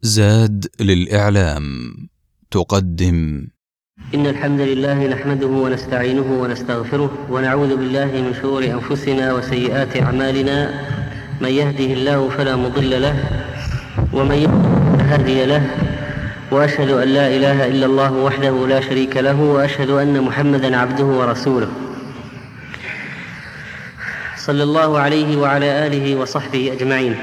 زاد للإعلام تقدم. إن الحمد لله نحمده ونستعينه ونستغفره ونعوذ بالله من شرور أنفسنا وسيئات أعمالنا. من يهده الله فلا مضل له ومن يضلل فلا هادي له، وأشهد أن لا إله إلا الله وحده لا شريك له، وأشهد أن محمدا عبده ورسوله صلى الله عليه وعلى آله وصحبه أجمعين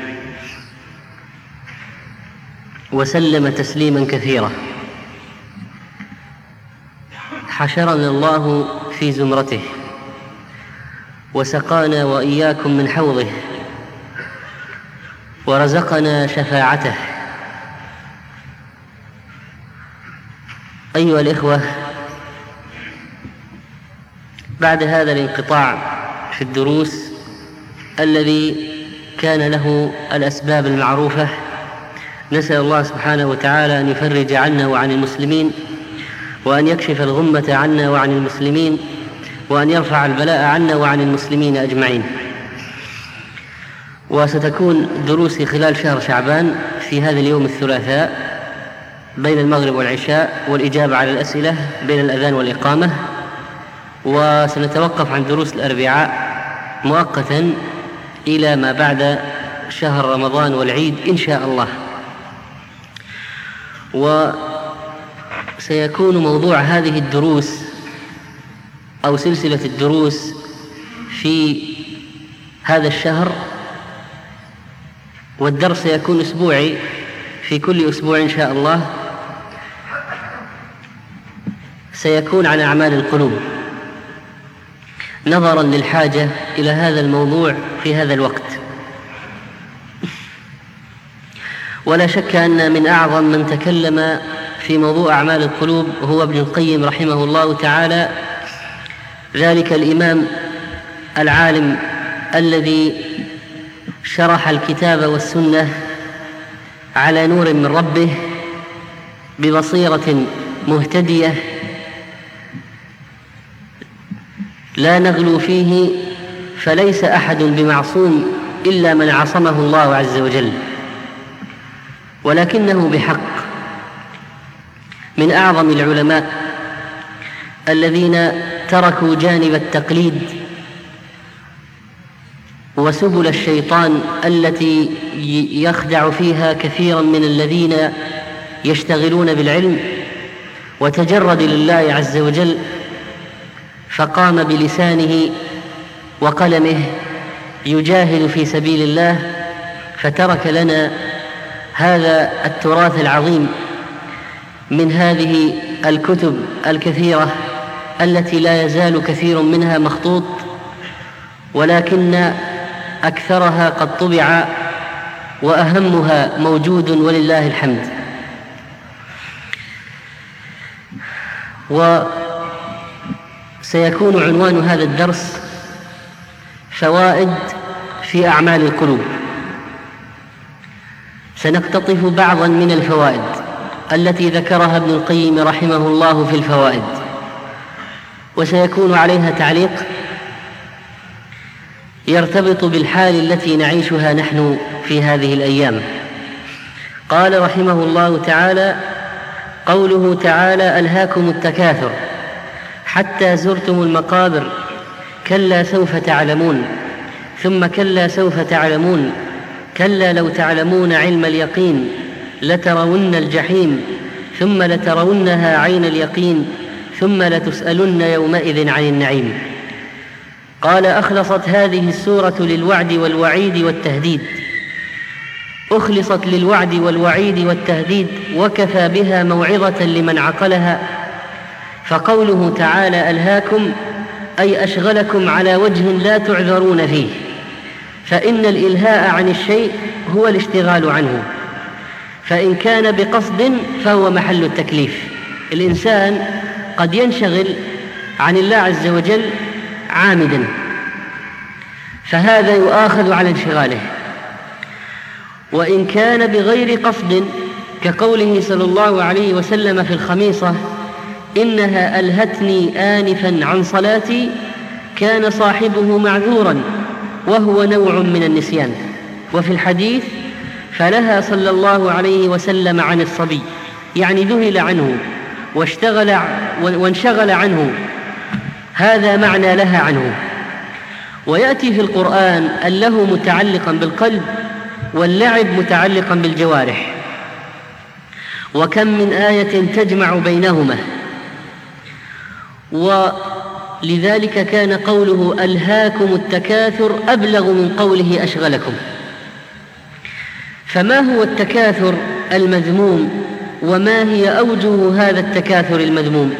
وسلم تسليما كثيرا. حشرنا الله في زمرته وسقانا وإياكم من حوضه ورزقنا شفاعته. أيها الإخوة، بعد هذا الانقطاع في الدروس الذي كان له الأسباب المعروفة، نسأل الله سبحانه وتعالى أن يفرج عنا وعن المسلمين، وأن يكشف الغمة عنا وعن المسلمين، وأن يرفع البلاء عنا وعن المسلمين أجمعين. وستكون دروسي خلال شهر شعبان في هذا اليوم الثلاثاء بين المغرب والعشاء، والإجابة على الأسئلة بين الأذان والإقامة، وسنتوقف عن دروس الأربعاء مؤقتا إلى ما بعد شهر رمضان والعيد إن شاء الله. وسيكون موضوع هذه الدروس أو سلسلة الدروس في هذا الشهر، والدرس سيكون أسبوعي في كل أسبوع إن شاء الله، سيكون عن أعمال القلوب، نظرا للحاجة إلى هذا الموضوع في هذا الوقت. ولا شك أن من أعظم من تكلم في موضوع أعمال القلوب هو ابن القيم رحمه الله تعالى، ذلك الإمام العالم الذي شرح الكتاب والسنة على نور من ربه ببصيرة مهتدية لا نغلو فيه، فليس أحد بمعصوم إلا من عصمه الله عز وجل، ولكنه بحق من أعظم العلماء الذين تركوا جانب التقليد وسبل الشيطان التي يخدع فيها كثيرا من الذين يشتغلون بالعلم، وتجرد لله عز وجل، فقام بلسانه وقلمه يجاهد في سبيل الله، فترك لنا هذا التراث العظيم من هذه الكتب الكثيرة التي لا يزال كثير منها مخطوط، ولكن أكثرها قد طبع وأهمها موجود ولله الحمد. وسيكون عنوان هذا الدرس فوائد في أعمال القلوب. سنقتطف بعضا من الفوائد التي ذكرها ابن القيم رحمه الله في الفوائد، وسيكون عليها تعليق يرتبط بالحال التي نعيشها نحن في هذه الأيام. قال رحمه الله تعالى: قوله تعالى: ألهاكم التكاثر حتى زرتم المقابر، كلا سوف تعلمون، ثم كلا سوف تعلمون، كلا لو تعلمون علم اليقين لترون الجحيم، ثم لترونها عين اليقين، ثم لتسألن يومئذ عن النعيم. قال: أخلصت هذه السورة للوعد والوعيد والتهديد، أخلصت للوعد والوعيد والتهديد، وكفى بها موعظة لمن عقلها. فقوله تعالى ألهاكم أي أشغلكم على وجه لا تعذرون فيه، فإن الإلهاء عن الشيء هو الاشتغال عنه، فإن كان بقصد فهو محل التكليف. الإنسان قد ينشغل عن الله عز وجل عامدا، فهذا يؤاخذ على انشغاله. وإن كان بغير قصد كقوله صلى الله عليه وسلم في الخميصة: إنها ألهتني آنفا عن صلاتي، كان صاحبه معذورا وهو نوع من النسيان. وفي الحديث: فلها صلى الله عليه وسلم عن الصبي، يعني ذهل عنه وانشغل عنه، هذا معنى لها عنه. ويأتي في القرآن اللهو متعلقا بالقلب واللعب متعلقا بالجوارح، وكم من آية تجمع بينهما. ولذلك كان قوله ألهاكم التكاثر أبلغ من قوله أشغلكم. فما هو التكاثر المذموم، وما هي أوجه هذا التكاثر المذموم؟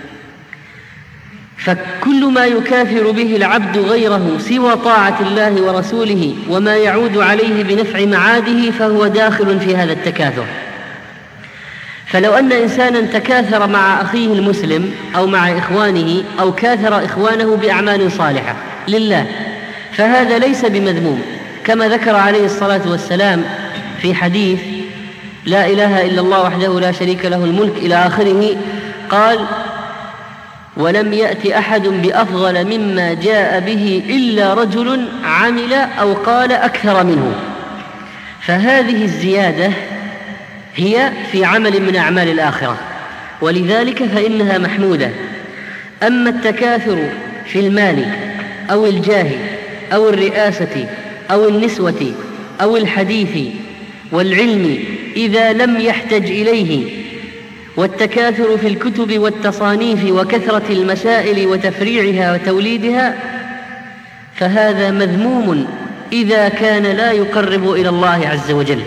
فكل ما يكاثر به العبد غيره سوى طاعة الله ورسوله وما يعود عليه بنفع معاده فهو داخل في هذا التكاثر. فلو أن إنسانا تكاثر مع أخيه المسلم أو مع إخوانه أو كاثر إخوانه بأعمال صالحة لله فهذا ليس بمذموم، كما ذكر عليه الصلاة والسلام في حديث لا إله إلا الله وحده لا شريك له الملك إلى آخره، قال ولم يأت أحد بأفضل مما جاء به إلا رجل عمل أو قال أكثر منه. فهذه الزيادة هي في عمل من أعمال الآخرة، ولذلك فإنها محمودة. أما التكاثر في المال أو الجاه أو الرئاسة أو النسوة أو الحديث والعلم إذا لم يحتج إليه، والتكاثر في الكتب والتصانيف وكثرة المسائل وتفريعها وتوليدها، فهذا مذموم إذا كان لا يقرب إلى الله عز وجل.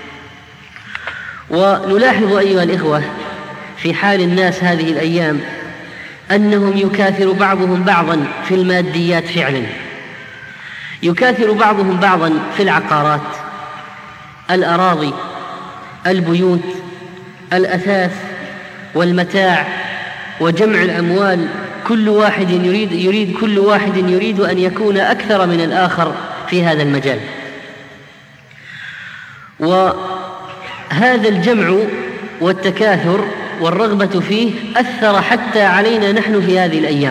ونلاحظ أيها الإخوة في حال الناس هذه الأيام أنهم يكاثر بعضهم بعضا في الماديات فعلا، يكاثر بعضهم بعضا في العقارات، الأراضي، البيوت، الأثاث والمتاع وجمع الأموال. كل واحد يريد أن يكون أكثر من الآخر في هذا المجال. وهذا الجمع والتكاثر والرغبة فيه أثر حتى علينا نحن في هذه الأيام.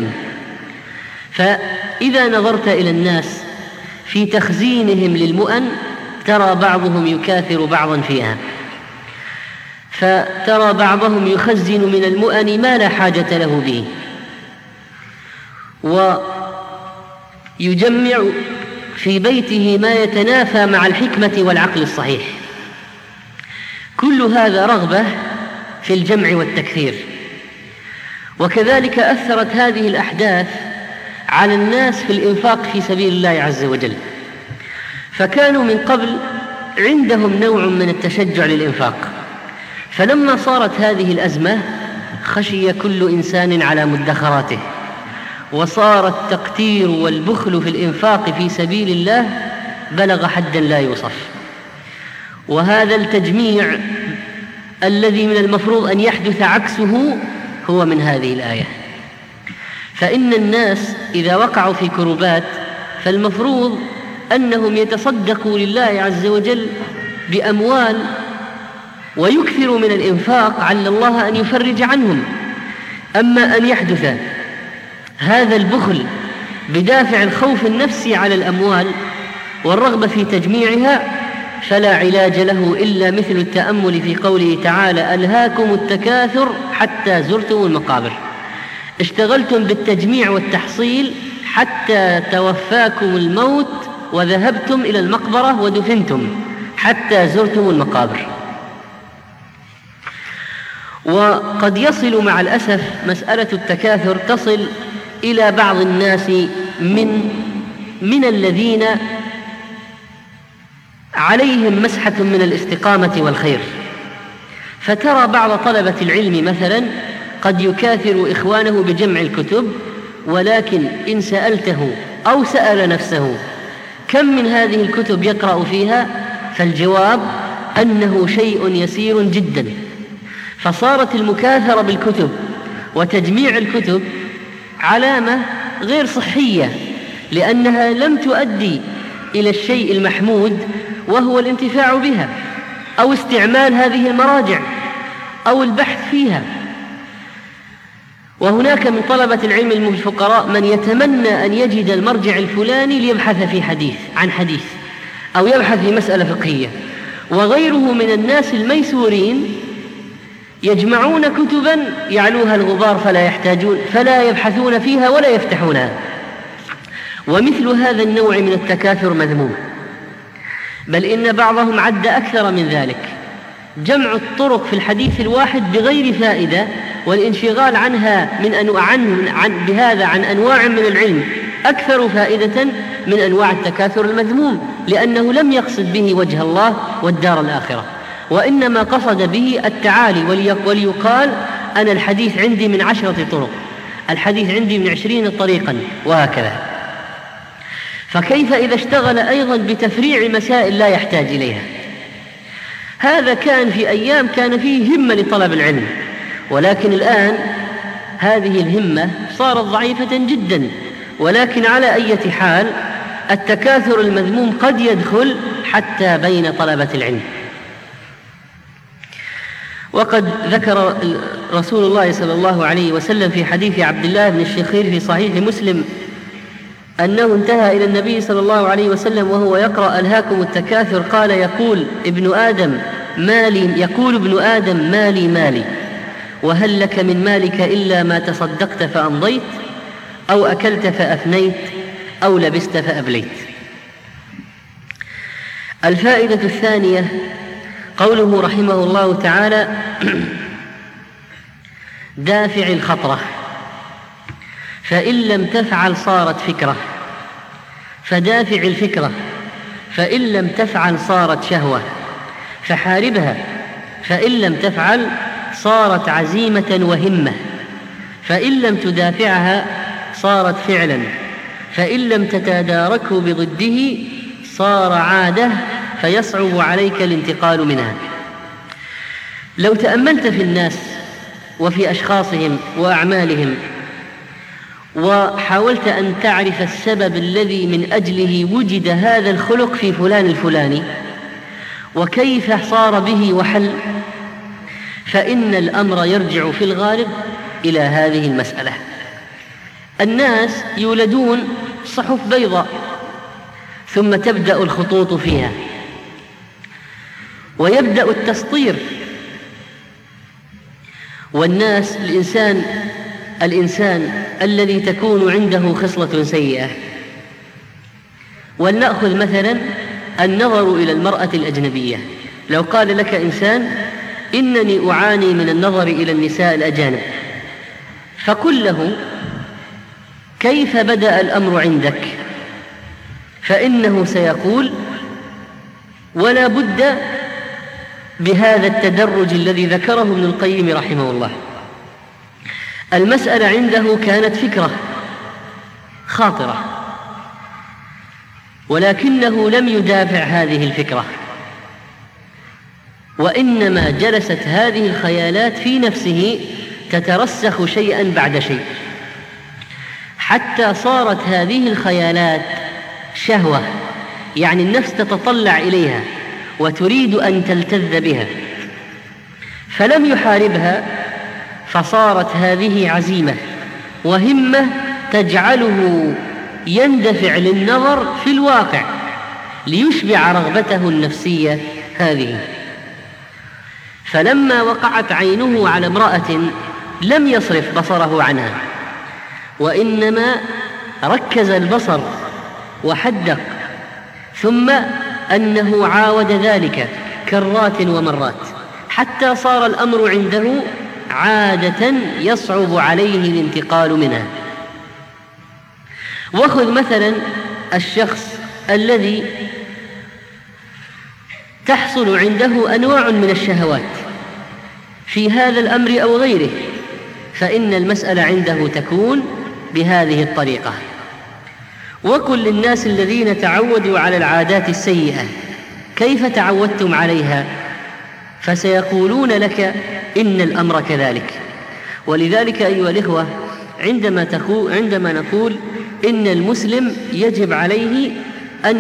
فإذا نظرت إلى الناس في تخزينهم للمؤن ترى بعضهم يكاثر بعضا فيها، فترى بعضهم يخزن من المؤن ما لا حاجة له به، ويجمع في بيته ما يتنافى مع الحكمة والعقل الصحيح. كل هذا رغبة في الجمع والتكثير. وكذلك أثرت هذه الأحداث على الناس في الإنفاق في سبيل الله عز وجل، فكانوا من قبل عندهم نوع من التشجع للإنفاق، فلما صارت هذه الأزمة خشي كل إنسان على مدخراته، وصار التقتير والبخل في الإنفاق في سبيل الله بلغ حدا لا يوصف. وهذا التجميع الذي من المفروض أن يحدث عكسه هو من هذه الآية. فإن الناس إذا وقعوا في كربات فالمفروض أنهم يتصدقوا لله عز وجل بأموال ويكثروا من الإنفاق على الله أن يفرج عنهم. أما أن يحدث هذا البخل بدافع الخوف النفسي على الأموال والرغبة في تجميعها فلا علاج له إلا مثل التأمل في قوله تعالى ألهاكم التكاثر حتى زرتم المقابر. اشتغلتم بالتجميع والتحصيل حتى توفاكم الموت وذهبتم إلى المقبرة ودفنتم حتى زرتم المقابر. وقد يصل مع الأسف مسألة التكاثر تصل إلى بعض الناس من الذين عليهم مسحة من الاستقامة والخير، فترى بعض طلبة العلم مثلا قد يكاثر إخوانه بجمع الكتب، ولكن إن سألته أو سأل نفسه كم من هذه الكتب يقرأ فيها فالجواب أنه شيء يسير جدا. فصارت المكاثرة بالكتب وتجميع الكتب علامة غير صحية، لأنها لم تؤدي إلى الشيء المحمود وهو الانتفاع بها أو استعمال هذه المراجع أو البحث فيها. وهناك من طلبة العلم الفقراء من يتمنى أن يجد المرجع الفلاني ليبحث في عن حديث أو يبحث في مسألة فقهية، وغيره من الناس الميسورين يجمعون كتبا يعلوها الغبار فلا يبحثون فيها ولا يفتحونها. ومثل هذا النوع من التكاثر مذموم، بل إن بعضهم عد أكثر من ذلك: جمع الطرق في الحديث الواحد بغير فائدة والانشغال بهذا عن أنواع من العلم أكثر فائدة من أنواع التكاثر المذموم، لأنه لم يقصد به وجه الله والدار الآخرة، وإنما قصد به التعالي وليقال: أنا الحديث عندي من 10 طرق، الحديث عندي من 20 طريقا، وهكذا. فكيف إذا اشتغل أيضا بتفريع مسائل لا يحتاج إليها؟ هذا كان في أيام كان فيه همة لطلب العلم، ولكن الآن هذه الهمة صارت ضعيفة جدا. ولكن على أي حال التكاثر المذموم قد يدخل حتى بين طلبة العلم. وقد ذكر رسول الله صلى الله عليه وسلم في حديث عبد الله بن الشخير في صحيح مسلم أنه انتهى إلى النبي صلى الله عليه وسلم وهو يقرأ: ألهاكم التكاثر، قال: يقول ابن آدم مالي مالي، وهل لك من مالك إلا ما تصدقت فأمضيت، أو أكلت فأفنيت، أو لبست فأبليت. الفائدة الثانية قوله رحمه الله تعالى: دافع الخطرة، فإن لم تفعل صارت فكرة، فدافع الفكرة، فإن لم تفعل صارت شهوة، فحاربها، فإن لم تفعل صارت عزيمة وهمة، فإن لم تدافعها صارت فعلا، فإن لم تتداركه بضده صار عادة فيصعب عليك الانتقال منها. لو تأملت في الناس وفي أشخاصهم وأعمالهم وحاولت أن تعرف السبب الذي من أجله وجد هذا الخلق في فلان الفلاني وكيف صار به وحل، فإن الأمر يرجع في الغالب إلى هذه المسألة. الناس يولدون صحف بيضاء ثم تبدأ الخطوط فيها ويبدأ التسطير، والناس الإنسان الذي تكون عنده خصلة سيئة. ولنأخذ مثلا النظر إلى المرأة الأجنبية. لو قال لك إنسان: إنني أعاني من النظر إلى النساء الأجانب، فقل له: كيف بدأ الأمر عندك؟ فإنه سيقول: ولا بد بهذا التدرج الذي ذكره ابن القيم رحمه الله. المسألة عنده كانت فكرة خاطرة، ولكنه لم يدافع هذه الفكرة، وإنما جلست هذه الخيالات في نفسه تترسخ شيئا بعد شيء، حتى صارت هذه الخيالات شهوة، يعني النفس تتطلع إليها وتريد أن تلتذ بها، فلم يحاربها، فصارت هذه عزيمة وهمة تجعله يندفع للنظر في الواقع ليشبع رغبته النفسية هذه. فلما وقعت عينه على امرأة لم يصرف بصره عنها، وإنما ركز البصر وحدق، ثم أنه عاود ذلك كرات ومرات حتى صار الأمر عنده عادة يصعب عليه الانتقال منها. وخذ مثلا الشخص الذي تحصل عنده أنواع من الشهوات في هذا الأمر أو غيره، فإن المسألة عنده تكون بهذه الطريقة. وقل للناس الذين تعودوا على العادات السيئة: كيف تعودتم عليها؟ فسيقولون لك: إن الأمر كذلك. ولذلك أيها الإخوة، عندما نقول إن المسلم يجب عليه أن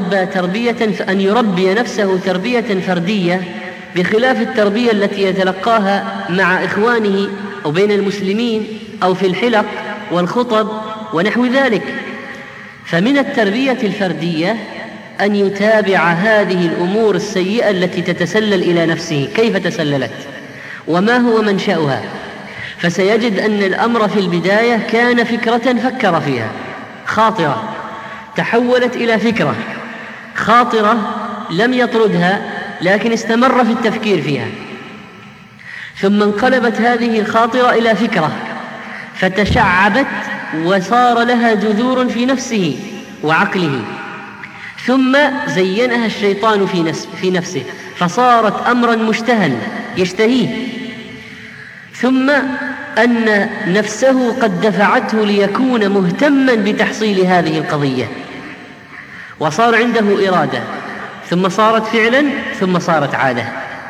يربي نفسه تربية فردية بخلاف التربية التي يتلقاها مع إخوانه أو بين المسلمين أو في الحلق والخطب ونحو ذلك، فمن التربية الفردية أن يتابع هذه الأمور السيئة التي تتسلل إلى نفسه، كيف تسللت وما هو منشأها. فسيجد أن الأمر في البداية كان فكرة فكر فيها، خاطرة تحولت إلى فكرة، خاطرة لم يطردها لكن استمر في التفكير فيها، ثم انقلبت هذه الخاطرة إلى فكرة فتشعبت وصار لها جذور في نفسه وعقله، ثم زينها الشيطان في نفسه فصارت أمرا مشتهى يشتهيه، ثم أن نفسه قد دفعته ليكون مهتما بتحصيل هذه القضية، وصار عنده إرادة، ثم صارت فعلا، ثم صارت عادة.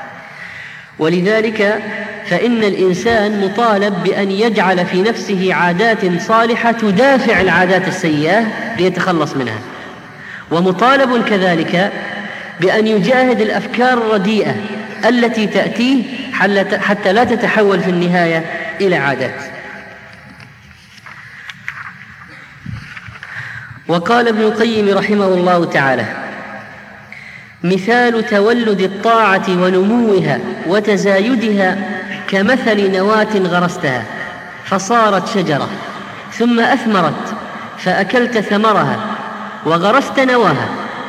ولذلك فإن الإنسان مطالب بأن يجعل في نفسه عادات صالحة تدافع العادات السيئة ليتخلص منها، ومطالب كذلك بأن يجاهد الأفكار الرديئة التي تأتيه حتى لا تتحول في النهاية إلى عادات. وقال ابن القيم رحمه الله تعالى: مثال تولد الطاعة ونموها وتزايدها كمثل نواة غرستها فصارت شجرة، ثم أثمرت فأكلت ثمرها وغرست نواها.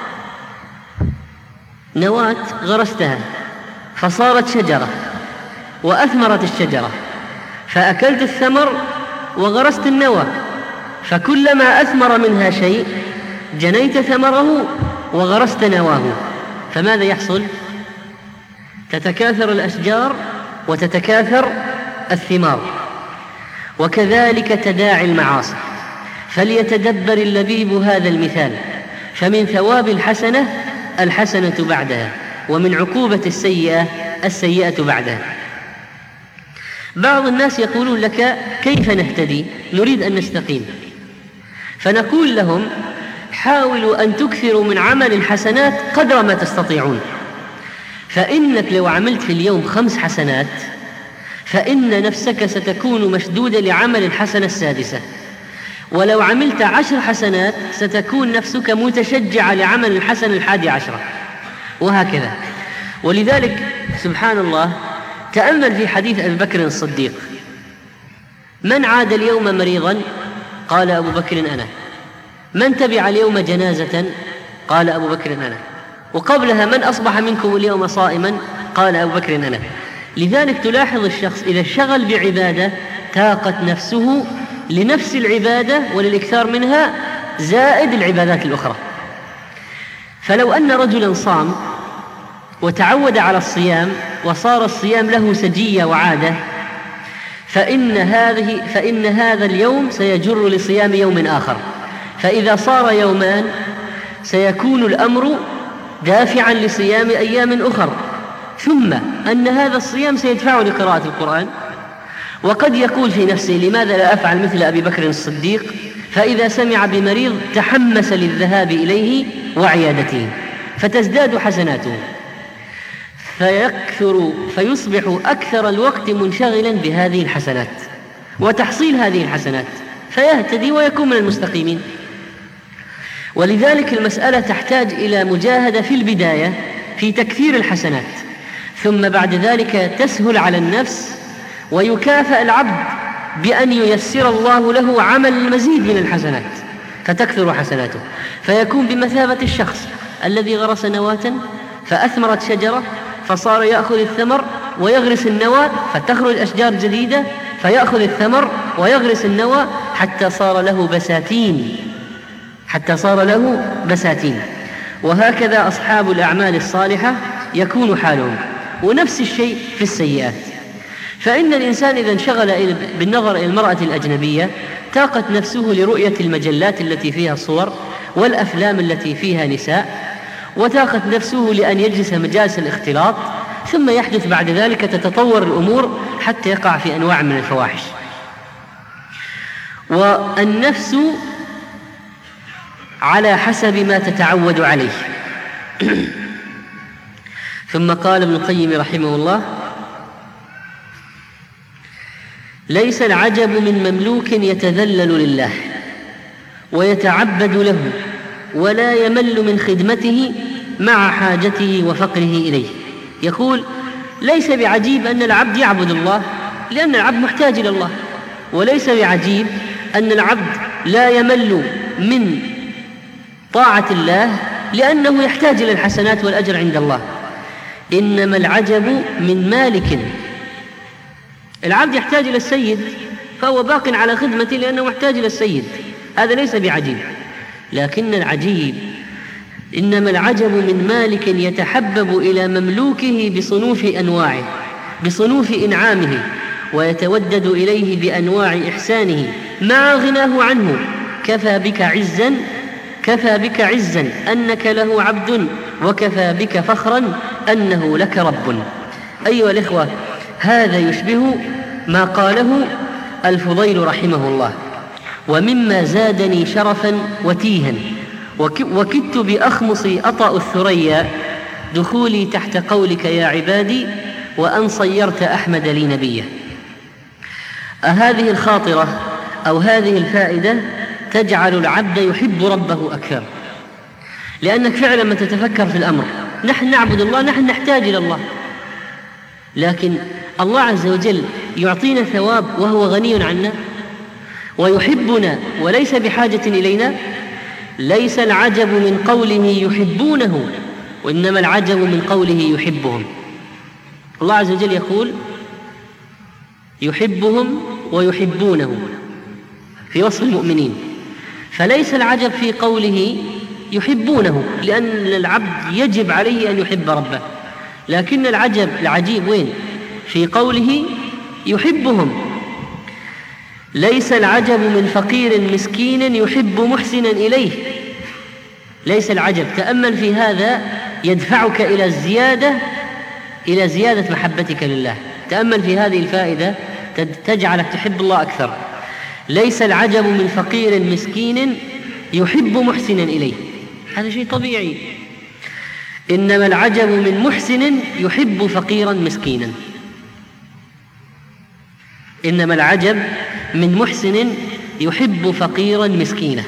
نواة غرستها فصارت شجرة وأثمرت الشجرة، فأكلت الثمر وغرست النوى، فكلما أثمر منها شيء جنيت ثمره وغرست نواه، فماذا يحصل؟ تتكاثر الأشجار وتتكاثر الثمار. وكذلك تداعي المعاصي، فليتدبر اللبيب هذا المثال، فمن ثواب الحسنة الحسنة بعدها، ومن عقوبة السيئة السيئة بعدها. بعض الناس يقولون لك: كيف نهتدي؟ نريد أن نستقيم. فنقول لهم: حاولوا أن تكثروا من عمل الحسنات قدر ما تستطيعون، فإنك لو عملت في اليوم 5 حسنات فإن نفسك ستكون مشدودة لعمل الحسنة السادسة، ولو عملت 10 حسنات ستكون نفسك متشجعة لعمل الحسنة 11، وهكذا. ولذلك سبحان الله، تأمل في حديث أبي بكر الصديق: من عاد اليوم مريضا؟ قال أبو بكر أنا. من تبع اليوم جنازة؟ قال أبو بكر أنا. وقبلها: من أصبح منكم اليوم صائما؟ قال أبو بكر أنا. لذلك تلاحظ الشخص إذا اشتغل بعبادة تاقت نفسه لنفس العبادة وللإكثار منها زائد العبادات الأخرى. فلو أن رجلا صام وتعود على الصيام وصار الصيام له سجية وعادة، فإن هذا اليوم سيجر لصيام يوم آخر، فإذا صار يومان سيكون الأمر دافعا لصيام أيام أخر، ثم أن هذا الصيام سيدفعه لقراءة القرآن. وقد يقول في نفسه: لماذا لا أفعل مثل أبي بكر الصديق؟ فإذا سمع بمريض تحمس للذهاب إليه وعيادته، فتزداد حسناته، فيصبح أكثر الوقت منشغلا بهذه الحسنات وتحصيل هذه الحسنات، فيهتدي ويكون من المستقيمين. ولذلك المسألة تحتاج إلى مجاهدة في البداية في تكثير الحسنات، ثم بعد ذلك تسهل على النفس، ويكافئ العبد بأن ييسر الله له عمل المزيد من الحسنات فتكثر حسناته، فيكون بمثابة الشخص الذي غرس نواة فأثمرت شجرة، فصار يأخذ الثمر ويغرس النوى فتخرج أشجار جديدة، فيأخذ الثمر ويغرس النوى حتى صار له بساتين. وهكذا أصحاب الأعمال الصالحة يكون حالهم. ونفس الشيء في السيئات، فإن الإنسان إذا انشغل بالنظر إلى المرأة الأجنبية تاقت نفسه لرؤية المجلات التي فيها صور والأفلام التي فيها نساء، وتاقت نفسه لأن يجلس مجالس الاختلاط، ثم يحدث بعد ذلك تتطور الأمور حتى يقع في أنواع من الفواحش. والنفس على حسب ما تتعود عليه. ثم قال ابن القيم رحمه الله: ليس العجب من مملوك يتذلل لله ويتعبد له ولا يمل من خدمته مع حاجته وفقره إليه. يقول: ليس بعجيب أن العبد يعبد الله لأن العبد محتاج إلى الله، وليس بعجيب أن العبد لا يمل من طاعة الله لأنه يحتاج إلى الحسنات والأجر عند الله. إنما العجب من مالك. العبد يحتاج إلى السيد فهو باق على خدمته لأنه محتاج إلى السيد، هذا ليس بعجيب. لكن العجيب إنما العجب من مالك يتحبب إلى مملوكه بصنوف أنواعه، بصنوف إنعامه، ويتودد إليه بأنواع إحسانه مع غناه عنه. كفى بك عزا أنك له عبد، وكفى بك فخرا أنه لك رب. أيها الإخوة، هذا يشبه ما قاله الفضيل رحمه الله: ومما زادني شرفا وتيها وكدت بأخمصي أطأ الثريا دخولي تحت قولك يا عبادي وأن صيرت أحمد لي نبيا. هذه الخاطرة أو هذه الفائدة تجعل العبد يحب ربه أكثر، لأنك فعلا ما تتفكر في الأمر. نحن نعبد الله، نحن نحتاج إلى الله، لكن الله عز وجل يعطينا ثواب وهو غني عنا ويحبنا وليس بحاجة إلينا. ليس العجب من قوله يحبونه، وإنما العجب من قوله يحبهم. الله عز وجل يقول: يحبهم ويحبونه في وصف المؤمنين، فليس العجب في قوله يحبونه لأن العبد يجب عليه أن يحب ربه، لكن العجيب وين؟ في قوله يحبهم. ليس العجب من فقير مسكين يحب محسنا إليه، ليس العجب. تأمل في هذا يدفعك إلى زيادة محبتك لله. تأمل في هذه الفائدة تجعلك تحب الله أكثر. ليس العجب من فقير مسكين يحب محسنا إليه، هذا شيء طبيعي. إنما العجب من محسن يحب فقيرا مسكينا. إنما العجب من محسن يحب فقيرا مسكينا.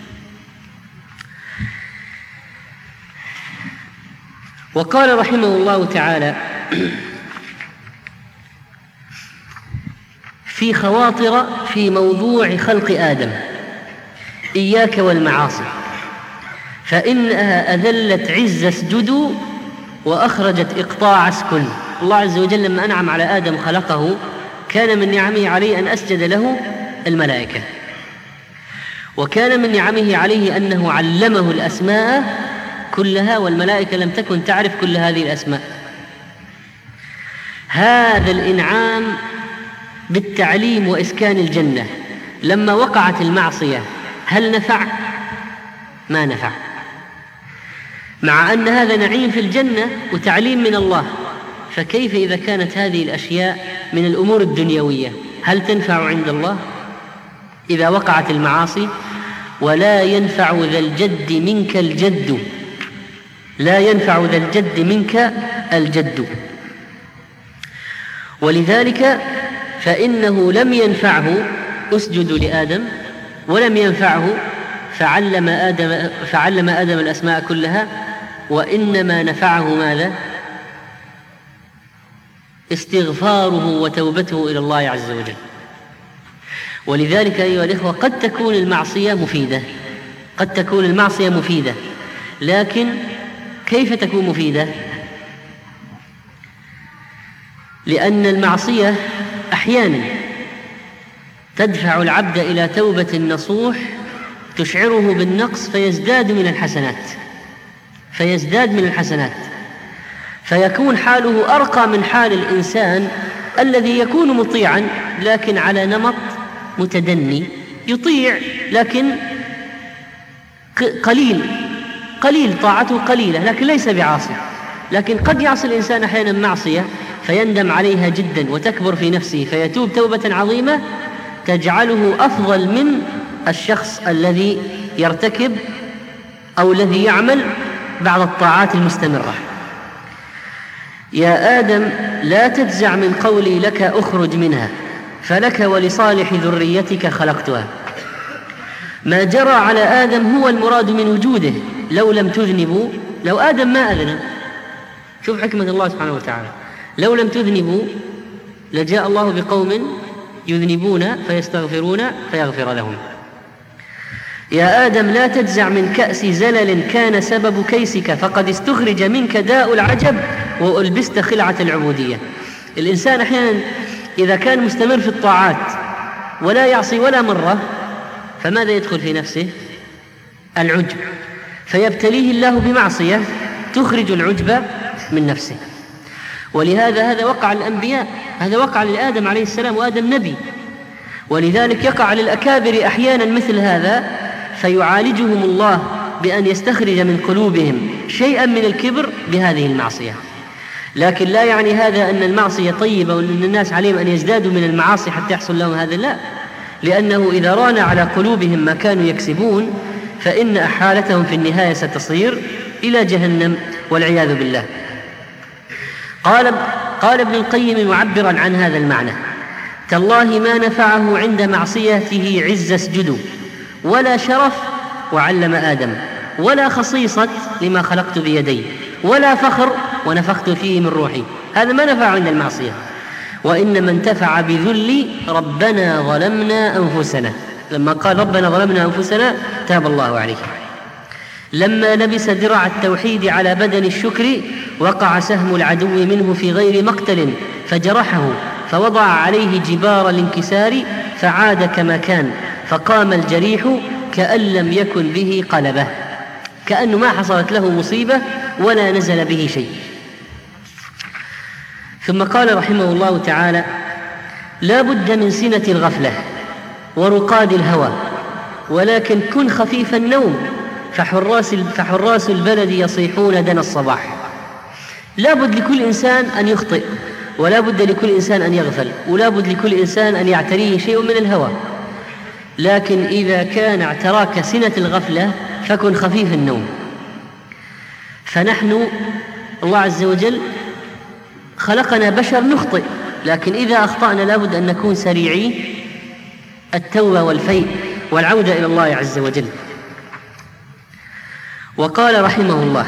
وقال رحمه الله تعالى في خواطر في موضوع خلق آدم: إياك والمعاصي فإنها أذلت عز اسجدوا وأخرجت إقطاع اسكن. الله عز وجل لما أنعم على آدم خلقه كان من نعمه عليه أن أسجد له الملائكة، وكان من نعمه عليه أنه علمه الأسماء كلها، والملائكة لم تكن تعرف كل هذه الأسماء. هذا الإنعام بالتعليم وإسكان الجنة لما وقعت المعصية هل نفع؟ ما نفع، مع أن هذا نعيم في الجنة وتعليم من الله. فكيف إذا كانت هذه الأشياء من الأمور الدنيوية هل تنفع عند الله؟ إذا وقعت المعاصي: ولا ينفع ذا الجد منك الجد، لا ينفع ذا الجد منك الجد. ولذلك فإنه لم ينفعه أسجد لآدم، ولم ينفعه فعلم آدم الأسماء كلها، وإنما نفعه ماذا؟ استغفاره وتوبته إلى الله عز وجل. ولذلك أيها الإخوة قد تكون المعصية مفيدة، لكن كيف تكون مفيدة؟ لأن المعصية أحيانا تدفع العبد إلى توبة نصوح تشعره بالنقص فيزداد من الحسنات، فيكون حاله أرقى من حال الإنسان الذي يكون مطيعا لكن على نمط متدني، يطيع لكن قليل طاعته قليلة لكن ليس بعاصي. لكن قد يعصي الإنسان أحيانا معصية فيندم عليها جدا وتكبر في نفسه فيتوب توبة عظيمة تجعله أفضل من الشخص الذي يرتكب أو الذي يعمل بعض الطاعات المستمرة. يا آدم لا تجزع من قولي لك أخرج منها، فلك ولصالح ذريتك خلقتها. ما جرى على آدم هو المراد من وجوده. لو لم تذنبوا، لو آدم ما أذنب، شوف حكمة الله سبحانه وتعالى، لو لم تذنبوا لجاء الله بقوم يذنبون فيستغفرون فيغفر لهم. يا آدم لا تجزع من كأس زلل كان سبب كيسك، فقد استخرج منك داء العجب وألبست خلعة العبودية. الإنسان أحيانا إذا كان مستمر في الطاعات ولا يعصي ولا مرة، فماذا يدخل في نفسه؟ العجب، فيبتليه الله بمعصية تخرج العجب من نفسه. ولهذا هذا وقع للأنبياء، هذا وقع لآدم عليه السلام، وآدم نبي، ولذلك يقع للأكابر أحيانا مثل هذا، فيعالجهم الله بأن يستخرج من قلوبهم شيئا من الكبر بهذه المعصية. لكن لا يعني هذا أن المعصية طيبة وأن الناس عليهم أن يزدادوا من المعاصي حتى يحصل لهم هذا، لا، لأنه إذا ران على قلوبهم ما كانوا يكسبون فإن حالتهم في النهاية ستصير إلى جهنم والعياذ بالله. قال ابن القيم معبرا عن هذا المعنى: تالله ما نفعه عند معصيته عز اسجدوا، ولا شرف وعلم آدم، ولا خصيصة لما خلقت بيدي، ولا فخر ونفخت فيه من روحي. هذا ما نفع عند المعصية. وإنما انتفع بذل ربنا ظلمنا أنفسنا. لما قال ربنا ظلمنا أنفسنا تاب الله عليه. لما لبس درع التوحيد على بدن الشكر وقع سهم العدو منه في غير مقتل فجرحه، فوضع عليه جبار الانكسار فعاد كما كان، فقام الجريح كأن لم يكن به قلبه، كأنه ما حصلت له مصيبة ولا نزل به شيء. ثم قال رحمه الله تعالى: لا بد من سنة الغفلة ورقاد الهوى، ولكن كن خفيف النوم فحراس البلد يصيحون دنا الصباح. لا بد لكل إنسان أن يخطئ، ولا بد لكل إنسان أن يغفل، ولا بد لكل إنسان أن يعتريه شيء من الهوى. لكن إذا كان اعتراك سنة الغفلة فكن خفيف النوم. فنحن الله عز وجل خلقنا بشر نخطئ، لكن إذا أخطأنا لا بد أن نكون سريعي التوبة والفيء والعودة إلى الله عز وجل. وقال رحمه الله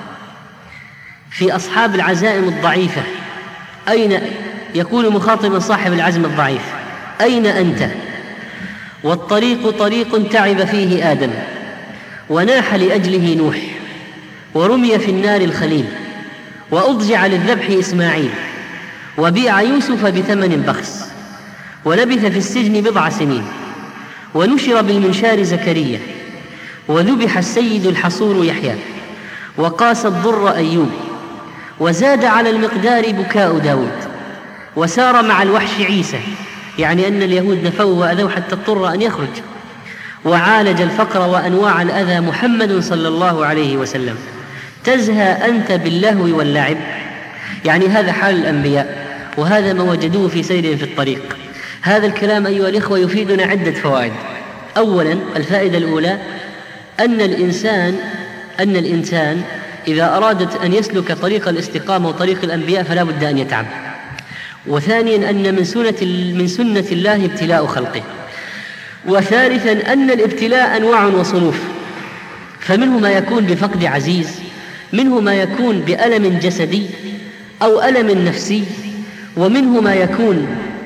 في أصحاب العزائم الضعيفة: أين، يقول مخاطبا صاحب العزم الضعيف: أين أنت؟ والطريق طريق تعب فيه آدم، وناح لأجله نوح، ورمي في النار الخليل، وأضجع للذبح إسماعيل، وبيع يوسف بثمن بخس، ولبث في السجن 7 سنين، ونشر بالمنشار زكريا، وذبح السيد الحصور يحيى، وقاس الضر أيوب، وزاد على المقدار بكاء داود، وسار مع الوحش عيسى، يعني أن اليهود نفوا وأذوا حتى اضطر أن يخرج، وعالج الفقر وأنواع الأذى محمد صلى الله عليه وسلم. تزهى أنت باللهو واللعب، يعني هذا حال الأنبياء، وهذا ما وجدوه في سيرهم في الطريق. هذا الكلام أيها الإخوة يفيدنا عدة فوائد. أولا، الفائدة الأولى أن الإنسان إذا أرادت أن يسلك طريق الاستقامة وطريق الأنبياء فلا بد أن يتعب. وثانيا أن من سنة الله ابتلاء خلقه. وثالثا أن الابتلاء أنواع وصنوف، فمنه ما يكون بفقد عزيز، منه ما يكون بألم جسدي أو ألم نفسي، ومنه ما يكون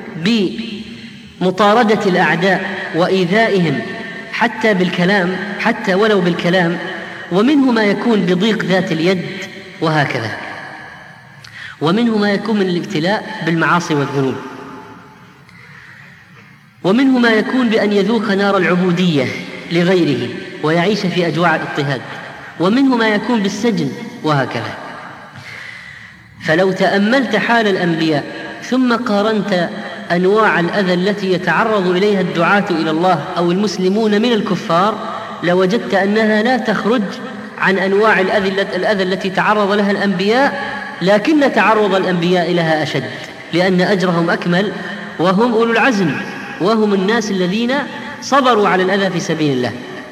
بمطاردة الأعداء وإيذائهم حتى بالكلام، حتى ولو بالكلام، ومنه ما يكون بضيق ذات اليد وهكذا، ومنه ما يكون من الابتلاء بالمعاصي والذنوب، ومنه ما يكون بأن يذوق نار العبودية لغيره ويعيش في أجواع الاضطهاد، ومنه ما يكون بالسجن وهكذا. فلو تأملت حال الأنبياء ثم قارنت أنواع الأذى التي يتعرض إليها الدعاة إلى الله أو المسلمون من الكفار لوجدت أنها لا تخرج عن أنواع الأذى التي تعرض لها الأنبياء، لكن تعرض الأنبياء لها أشد، لأن أجرهم أكمل، وهم أولو العزم، وهم الناس الذين صبروا على الأذى في سبيل الله.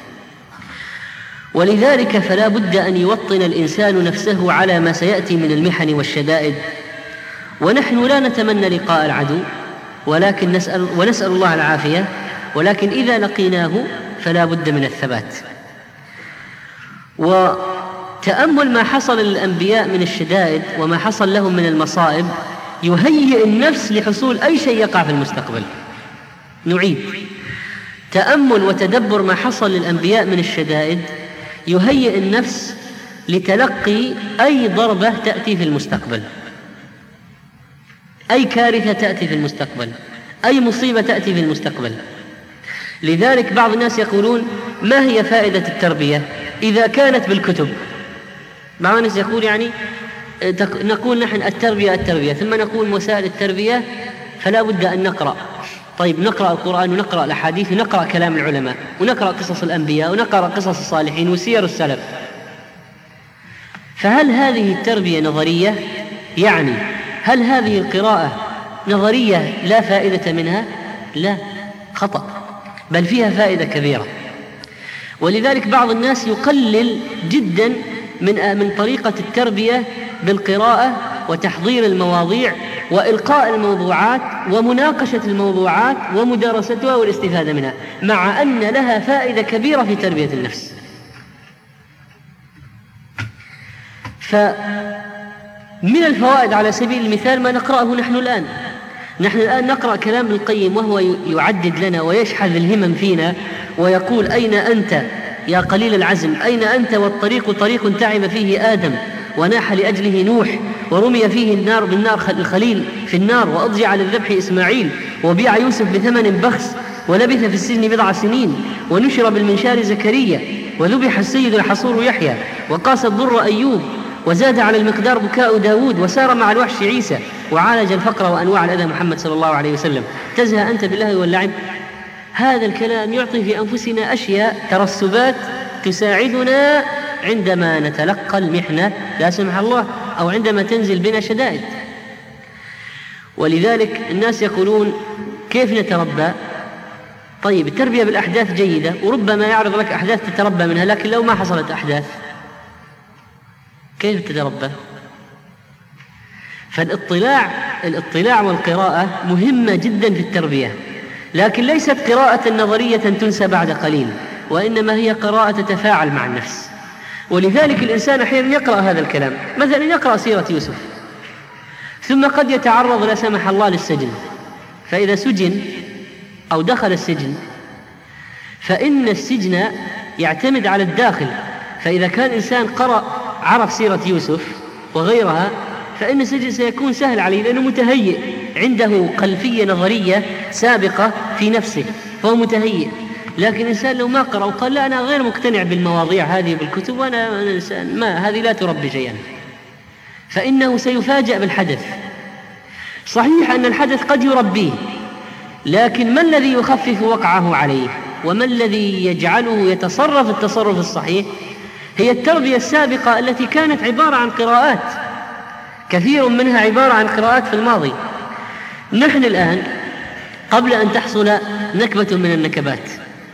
ولذلك فلا بد أن يوطن الإنسان نفسه على ما سيأتي من المحن والشدائد. ونحن لا نتمنى لقاء العدو، ونسأل الله العافية، ولكن إذا لقيناه فلا بد من الثبات. وتأمل ما حصل للأنبياء من الشدائد وما حصل لهم من المصائب يهيئ النفس لحصول أي شيء يقع في المستقبل. نعيد: تأمل وتدبر ما حصل للأنبياء من الشدائد يهيئ النفس لتلقي أي ضربة تأتي في المستقبل، أي كارثة تأتي في المستقبل، أي مصيبة تأتي في المستقبل. لذلك بعض الناس يقولون: ما هي فائدة التربية إذا كانت بالكتب؟ بعض الناس يقول يعني نقول نحن التربية ثم نقول وسائل التربية فلا بد أن نقرأ. طيب نقرأ القرآن ونقرأ الأحاديث ونقرأ كلام العلماء ونقرأ قصص الأنبياء ونقرأ قصص الصالحين وسير السلف، فهل هذه التربية نظرية؟ يعني هل هذه القراءة نظرية لا فائدة منها؟ لا، خطأ، بل فيها فائدة كبيرة. ولذلك بعض الناس يقلل جدا من طريقة التربية بالقراءة وتحضير المواضيع وإلقاء الموضوعات ومناقشة الموضوعات ومدارستها والاستفادة منها، مع أن لها فائدة كبيرة في تربية النفس. فمن الفوائد على سبيل المثال ما نقرأه نحن الآن نقرأ كلام ابن القيم وهو يعدد لنا ويشحذ الهمم فينا ويقول: أين أنت يا قليل العزم؟ أين أنت والطريق طريق تعب فيه آدم وناح لأجله نوح ورمي فيه النار بالنار الخليل في النار وأضجع للذبح إسماعيل وبيع يوسف بثمن بخس ولبث في السجن 7 سنين ونشر بالمنشار زكريا وذبح السيد الحصور يحيى وقاس الضر أيوب وزاد على المقدار بكاء داود وسار مع الوحش عيسى وعالج الفقر وأنواع الأذى محمد صلى الله عليه وسلم. تزهى أنت بالله واللعب؟ هذا الكلام يعطي في أنفسنا أشياء ترسبات تساعدنا عندما نتلقى المحنة لا سمح الله أو عندما تنزل بنا شدائد. ولذلك الناس يقولون: كيف نتربى؟ طيب التربية بالأحداث جيدة، وربما يعرض لك أحداث تتربى منها، لكن لو ما حصلت أحداث كيف تتربى؟ فالاطلاع والقراءة مهمة جدا في التربية، لكن ليست قراءة نظرية تنسى بعد قليل، وإنما هي قراءة تتفاعل مع النفس. ولذلك الإنسان أحيانا يقرأ هذا الكلام، مثلا يقرأ سيرة يوسف ثم قد يتعرض لا سمح الله للسجن، فإذا سجن أو دخل السجن فإن السجن يعتمد على الداخل، فإذا كان إنسان عرف سيرة يوسف وغيرها فإن السجن سيكون سهل عليه لأنه متهيئ، عنده خلفية نظرية سابقة في نفسه فهو متهيئ. لكن إنسان لو ما قرأ وقال: لا أنا غير مقتنع بالمواضيع هذه بالكتب وأنا إنسان ما هذه لا تربي شيئا، فإنه سيفاجأ بالحدث. صحيح أن الحدث قد يربيه، لكن ما الذي يخفف وقعه عليه وما الذي يجعله يتصرف التصرف الصحيح؟ هي التربية السابقة التي كانت عبارة عن قراءات، كثير منها عبارة عن قراءات في الماضي. نحن الآن قبل أن تحصل نكبة من النكبات،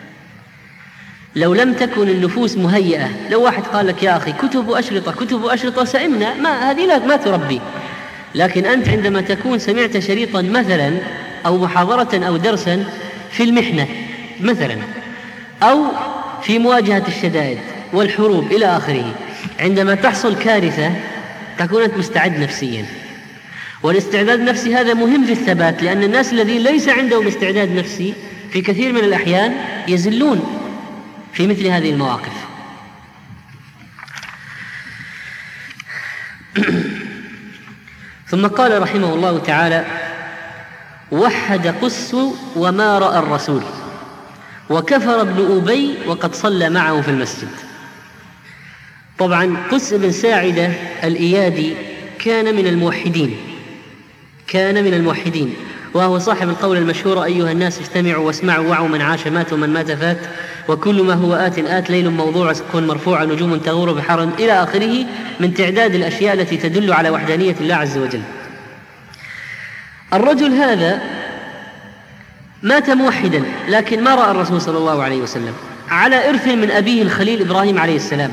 لو لم تكن النفوس مهيئة، لو واحد قال لك: يا أخي كتب وأشرطة سئمنا، هذه ما تربي. لكن أنت عندما تكون سمعت شريطا مثلا أو محاضرة أو درسا في المحنة مثلا أو في مواجهة الشدائد والحروب إلى آخره، عندما تحصل كارثة تكون أنت مستعد نفسيا. والاستعداد النفسي هذا مهم في الثبات، لأن الناس الذين ليس عندهم استعداد نفسي في كثير من الأحيان يزلون في مثل هذه المواقف. ثم قال رحمه الله تعالى: وحد قس وما رأى الرسول وكفر ابن أبي وقد صلى معه في المسجد. طبعا قس بن ساعدة الإيادي كان من الموحدين وهو صاحب القول المشهور: أيها الناس اجتمعوا واسمعوا وعوا، من عاش مات ومن مات فات، وكل ما هو آت ليل موضوع، سقف مرفوع، نجوم تغور بحر، إلى آخره من تعداد الأشياء التي تدل على وحدانية الله عز وجل. الرجل هذا مات موحدا، لكن ما رأى الرسول صلى الله عليه وسلم، على إرث من أبيه الخليل إبراهيم عليه السلام.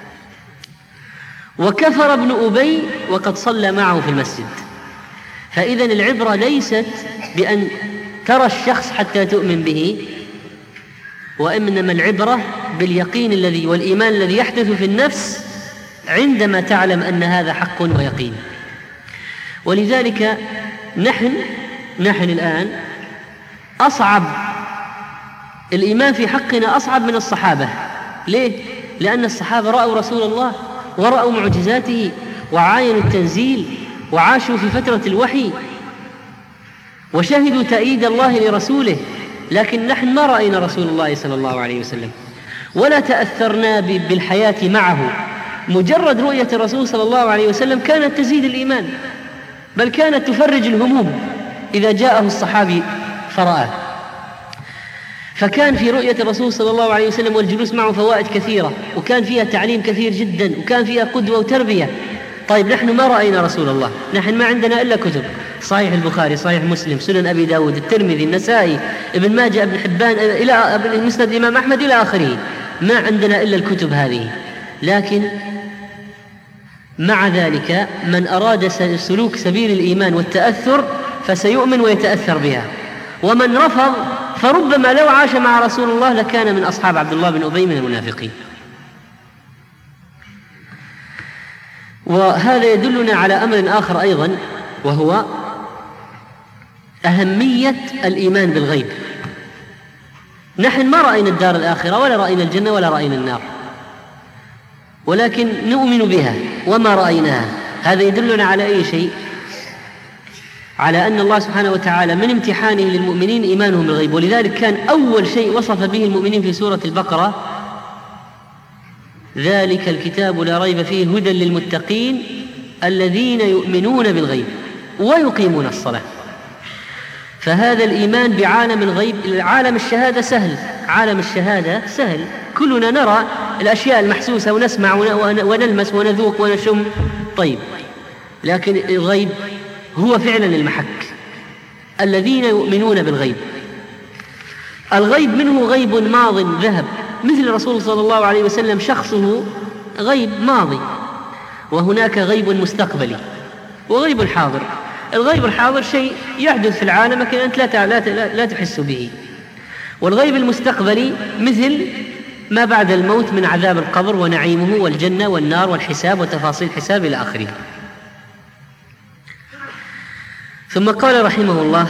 وكفر ابن أبي وقد صلى معه في المسجد. فإذن العبرة ليست بأن ترى الشخص حتى تؤمن به، وإنما العبرة باليقين الذي والإيمان الذي يحدث في النفس عندما تعلم أن هذا حق ويقين. ولذلك نحن الآن أصعب، الإيمان في حقنا أصعب من الصحابة. ليه؟ لأن الصحابة رأوا رسول الله ورأوا معجزاته وعاينوا التنزيل وعاشوا في فترة الوحي وشهدوا تأييد الله لرسوله، لكن نحن ما رأينا رسول الله صلى الله عليه وسلم ولا تأثرنا بالحياة معه. مجرد رؤية الرسول صلى الله عليه وسلم كانت تزيد الإيمان، بل كانت تفرج الهموم إذا جاءه الصحابي فرآه. فكان في رؤية الرسول صلى الله عليه وسلم والجلوس معه فوائد كثيرة، وكان فيها تعليم كثير جدا، وكان فيها قدوة وتربية. طيب نحن ما رأينا رسول الله، نحن ما عندنا إلا كتب، صحيح البخاري، صحيح مسلم، سنن أبي داود، الترمذي، النسائي، ابن ماجه، ابن حبان، إلى مسند الإمام أحمد إلى آخره. ما عندنا إلا الكتب هذه. لكن مع ذلك من أراد سلوك سبيل الإيمان والتأثر فسيؤمن ويتأثر بها، ومن رفض فربما لو عاش مع رسول الله لكان من أصحاب عبد الله بن أبي من المنافقين. وهذا يدلنا على أمر آخر أيضا، وهو أهمية الإيمان بالغيب. نحن ما رأينا الدار الآخرة ولا رأينا الجنة ولا رأينا النار، ولكن نؤمن بها وما رأيناها. هذا يدلنا على أي شيء؟ على أن الله سبحانه وتعالى من امتحانه للمؤمنين إيمانهم بالغيب. ولذلك كان أول شيء وصف به المؤمنين في سورة البقرة: ذلك الكتاب لا ريب فيه هدى للمتقين الذين يؤمنون بالغيب ويقيمون الصلاة. فهذا الإيمان بعالم الغيب، عالم الشهادة سهل، عالم الشهادة سهل، كلنا نرى الأشياء المحسوسة ونسمع ونلمس ونذوق ونشم. طيب، لكن الغيب هو فعلا المحك. الذين يؤمنون بالغيب، الغيب منه غيب ماض ذهب، مثل الرسول صلى الله عليه وسلم شخصه غيب ماضي، وهناك غيب مستقبلي وغيب حاضر. الغيب الحاضر شيء يحدث في العالم لكن أنت لا تحس به، والغيب المستقبلي مثل ما بعد الموت من عذاب القبر ونعيمه والجنة والنار والحساب وتفاصيل الحساب إلى آخره. ثم قال رحمه الله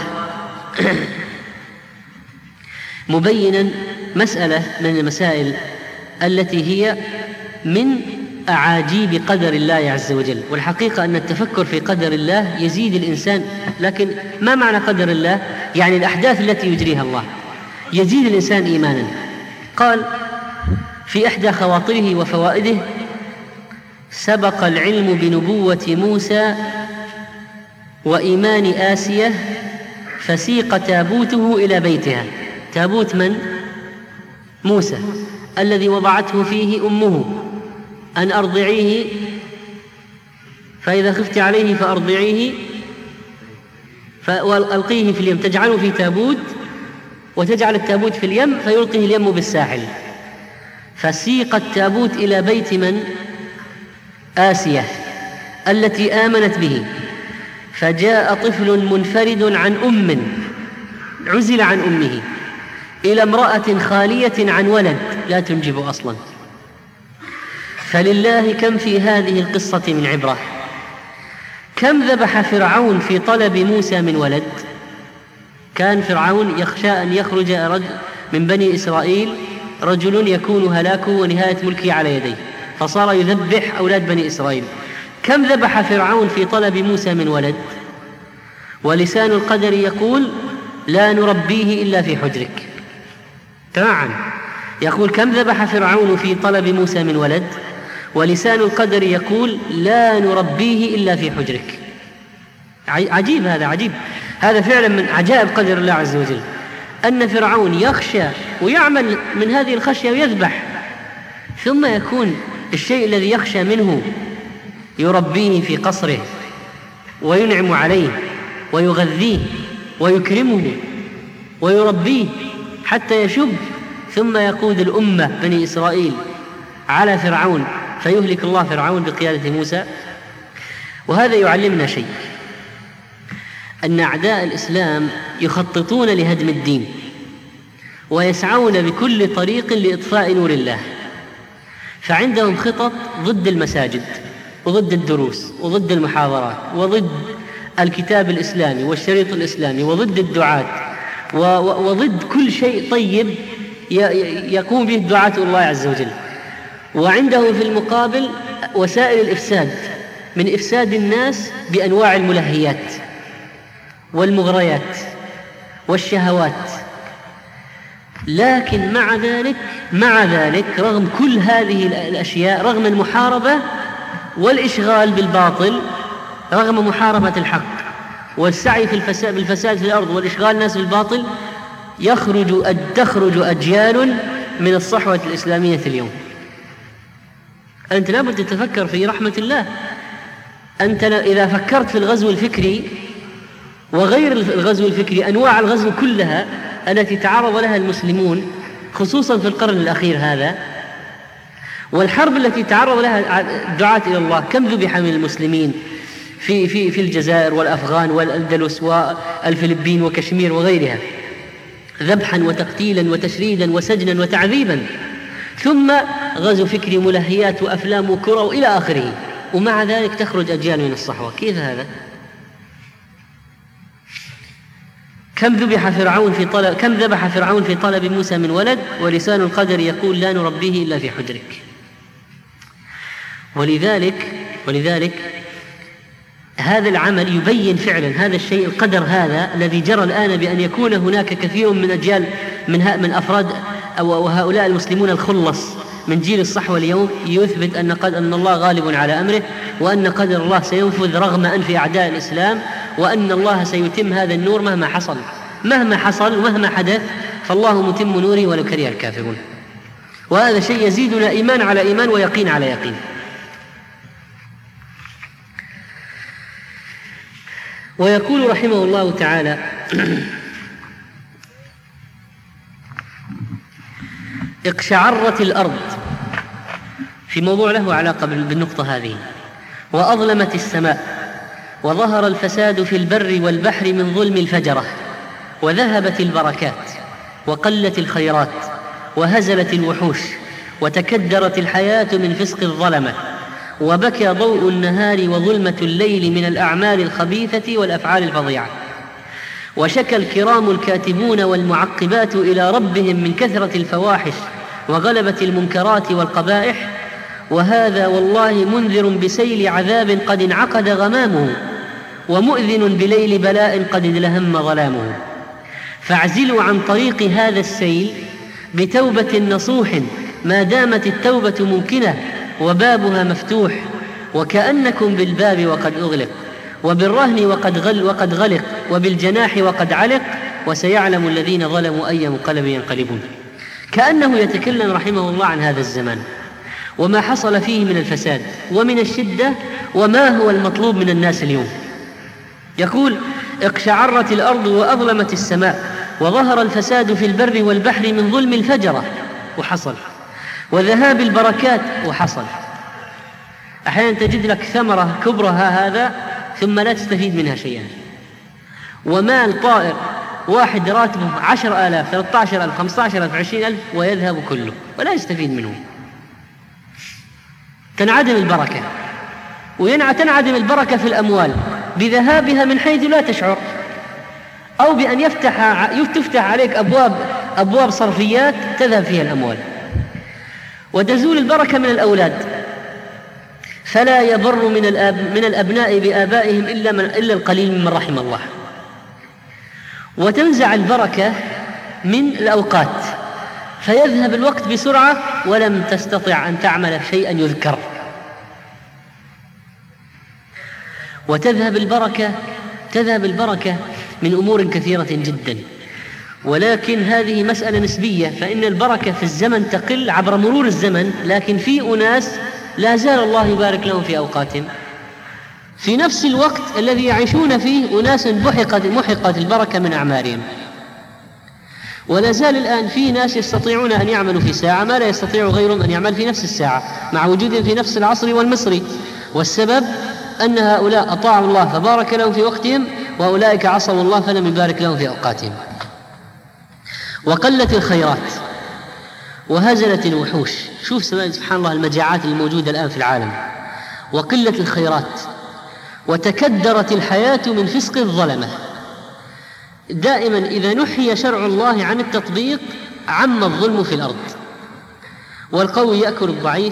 مبينا مسألة من المسائل التي هي من أعاجيب قدر الله عز وجل. والحقيقة أن التفكر في قدر الله يزيد الإنسان، لكن ما معنى قدر الله؟ يعني الأحداث التي يجريها الله يزيد الإنسان إيمانا. قال في إحدى خواطره وفوائده: سبق العلم بنبوة موسى وإيمان آسية فسيق تابوته إلى بيتها. تابوت من؟ موسى، الذي وضعته فيه أمه أن أرضعيه، فإذا خفت عليه فأرضعيه وألقيه في اليم، تجعله في تابوت وتجعل التابوت في اليم فيلقيه اليم بالساحل. فسيق التابوت إلى بيت من؟ آسية التي آمنت به. فجاء طفل منفرد عن عزل عن أمه إلى امرأة خالية عن ولد لا تنجب أصلا. فلله كم في هذه القصة من عبرة. كم ذبح فرعون في طلب موسى من ولد. كان فرعون يخشى أن يخرج من بني إسرائيل رجل يكون هلاكه ونهاية ملكه على يديه، فصار يذبح أولاد بني إسرائيل. كم ذبح فرعون في طلب موسى من ولد، ولسان القدر يقول لا نربيه إلا في حجرك. تمام، يقول كم ذبح فرعون في طلب موسى من ولد، ولسان القدر يقول لا نربيه إلا في حجرك. عجيب، هذا عجيب، هذا فعلا من عجائب قدر الله عز وجل، أن فرعون يخشى ويعمل من هذه الخشية ويذبح، ثم يكون الشيء الذي يخشى منه يربيه في قصره وينعم عليه ويغذيه ويكرمه ويربيه حتى يشب، ثم يقود الأمة بني إسرائيل على فرعون فيهلك الله فرعون بقيادة موسى. وهذا يعلمنا شيء، أن أعداء الإسلام يخططون لهدم الدين ويسعون بكل طريق لإطفاء نور الله، فعندهم خطط ضد المساجد وضد الدروس وضد المحاضرات وضد الكتاب الإسلامي والشريط الإسلامي وضد الدعاة وضد كل شيء طيب يقوم به الدعاة الله عز وجل. وعنده في المقابل وسائل الإفساد، من إفساد الناس بأنواع الملهيات والمغريات والشهوات. لكن مع ذلك رغم كل هذه الأشياء، رغم المحاربة والإشغال بالباطل، رغم محاربة الحق والسعي في بالفساد في الأرض والإشغال الناس بالباطل، تخرج أجيال من الصحوة الإسلامية اليوم. أنت لابد تتفكر في رحمة الله. أنت إذا فكرت في الغزو الفكري وغير الغزو الفكري، أنواع الغزو كلها التي تعرض لها المسلمون خصوصا في القرن الأخير هذا، والحرب التي تعرض لها الدعاة إلى الله، كم ذبح من المسلمين في الجزائر والأفغان والأندلس والفلبين وكشمير وغيرها، ذبحا وتقتيلا وتشريدا وسجنا وتعذيبا، ثم غزو فكري، ملهيات وأفلام وكرة وإلى آخره، ومع ذلك تخرج أجيال من الصحوة. كيف هذا؟ كم ذبح فرعون في طلب موسى من ولد، ولسان القدر يقول لا نربيه إلا في حجرك. ولذلك هذا العمل يبين فعلا هذا الشيء، القدر هذا الذي جرى الآن، بأن يكون هناك كثير من أجيال من أفراد وهؤلاء المسلمون الخلص من جيل الصحوة اليوم، يثبت أن الله غالب على أمره، وأن قدر الله سينفذ رغم أنف أعداء الإسلام، وأن الله سيتم هذا النور مهما حصل ومهما حدث، فالله متم نوره ولو كره الكافرون. وهذا شيء يزيدنا إيمان على إيمان ويقين على يقين. ويقول رحمه الله تعالى: اقشعرت الأرض، في موضوع له علاقة بالنقطة هذه، وأظلمت السماء، وظهر الفساد في البر والبحر من ظلم الفجرة، وذهبت البركات، وقلت الخيرات، وهزلت الوحوش، وتكدرت الحياة من فسق الظلمة، وبكى ضوء النهار وظلمة الليل من الأعمال الخبيثة والأفعال الفظيعة، وشكى الكرام الكاتبون والمعقبات إلى ربهم من كثرة الفواحش وغلبة المنكرات والقبائح، وهذا والله منذر بسيل عذاب قد انعقد غمامه، ومؤذن بليل بلاء قد لهم ظلامه. فاعزلوا عن طريق هذا السيل بتوبة نصوح، ما دامت التوبة ممكنة وبابها مفتوح، وكأنكم بالباب وقد أغلق، وبالرهن وقد غلق، وبالجناح وقد علق، وسيعلم الذين ظلموا أي منقلب ينقلبون. كأنه يتكلم رحمه الله عن هذا الزمان وما حصل فيه من الفساد ومن الشدة، وما هو المطلوب من الناس اليوم. يقول: اقشعرت الأرض وأظلمت السماء، وظهر الفساد في البر والبحر من ظلم الفجرة، وحصل، وذهاب البركات، وحصل. أحيانا تجد لك ثمرة كبرها هذا ثم لا تستفيد منها شيئا، ومال طائر واحد راتبه 10,000 13,000 15,000 20,000 ويذهب كله ولا يستفيد منه. تنعدم البركة، وتنعدم البركة في الأموال بذهابها من حيث لا تشعر، أو بأن تفتح عليك أبواب صرفيات تذهب فيها الأموال، وتزول البركة من الأولاد، فلا يبر من الأبناء بآبائهم إلا القليل ممن رحم الله، وتنزع البركة من الأوقات، فيذهب الوقت بسرعة ولم تستطع أن تعمل شيئا يذكر، وتذهب البركة من أمور كثيرة جدا. ولكن هذه مسألة نسبية، فإن البركة في الزمن تقل عبر مرور الزمن، لكن في أناس لا زال الله يبارك لهم في أوقاتهم. في نفس الوقت الذي يعيشون فيه أناس محقت البركة من أعمالهم، ولا زال الآن في ناس يستطيعون أن يعملوا في ساعة ما لا يستطيع غيرهم أن يعمل في نفس الساعة، مع وجودهم في نفس العصر والمصري. والسبب أن هؤلاء أطاعوا الله فبارك لهم في وقتهم، وأولئك عصوا الله فلم يبارك لهم في أوقاتهم. وقلت الخيرات وهزلت الوحوش. شوف سبحان الله المجاعات الموجودة الآن في العالم، وقلة الخيرات، وتكدرت الحياة من فسق الظلمة. دائما إذا نحي شرع الله عن التطبيق عم الظلم في الأرض، والقوي يأكل الضعيف،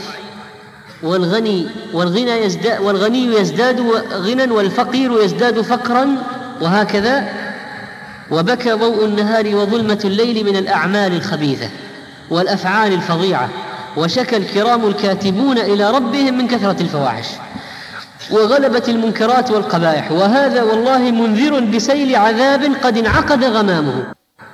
والغني يزداد غنى والفقير يزداد فقرا، وهكذا. وبكى ضوء النهار وظلمة الليل من الأعمال الخبيثة والأفعال الفظيعة، وشكى الكرام الكاتبون إلى ربهم من كثرة الفواحش، وغلبت المنكرات والقبائح. وهذا والله منذر بسيل عذاب قد انعقد غمامه،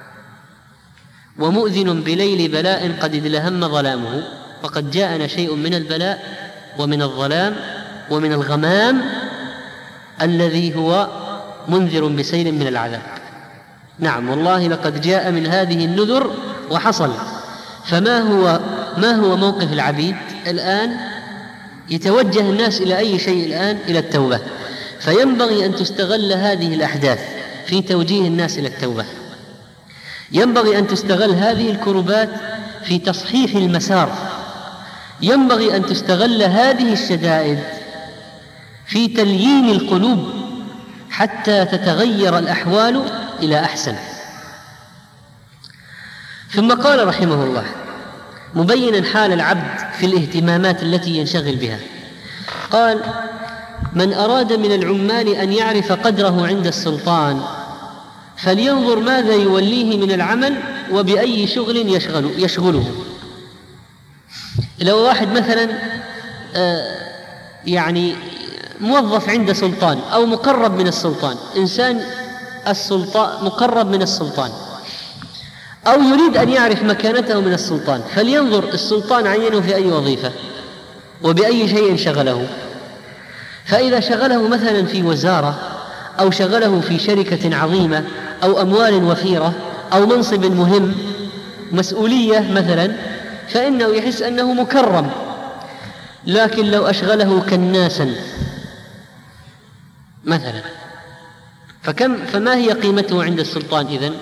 ومؤذن بليل بلاء قد ادلهم ظلامه. وقد جاءنا شيء من البلاء ومن الظلام ومن الغمام الذي هو منذر بسيل من العذاب. نعم والله لقد جاء من هذه النذر وحصل. فما هو موقف العبيد الآن؟ يتوجه الناس إلى أي شيء الآن؟ إلى التوبة. فينبغي أن تستغل هذه الأحداث في توجيه الناس إلى التوبة، ينبغي أن تستغل هذه الكربات في تصحيح المسار، ينبغي أن تستغل هذه الشدائد في تليين القلوب حتى تتغير الأحوال إلى أحسن. ثم قال رحمه الله مبينا حال العبد في الاهتمامات التي ينشغل بها، قال: من أراد من العمال أن يعرف قدره عند السلطان فلينظر ماذا يوليه من العمل وبأي شغل يشغله. لو واحد مثلا يعني موظف عند سلطان أو مقرب من السلطان، إنسان السلطان مقرب من السلطان، أو يريد أن يعرف مكانته من السلطان، فلينظر السلطان عينه في أي وظيفة وبأي شيء شغله. فإذا شغله مثلا في وزارة، أو شغله في شركة عظيمة، أو أموال وفيرة، أو منصب مهم، مسؤولية مثلا، فإنه يحس أنه مكرم. لكن لو أشغله كناسا مثلا فما هي قيمته عند السلطان إذن؟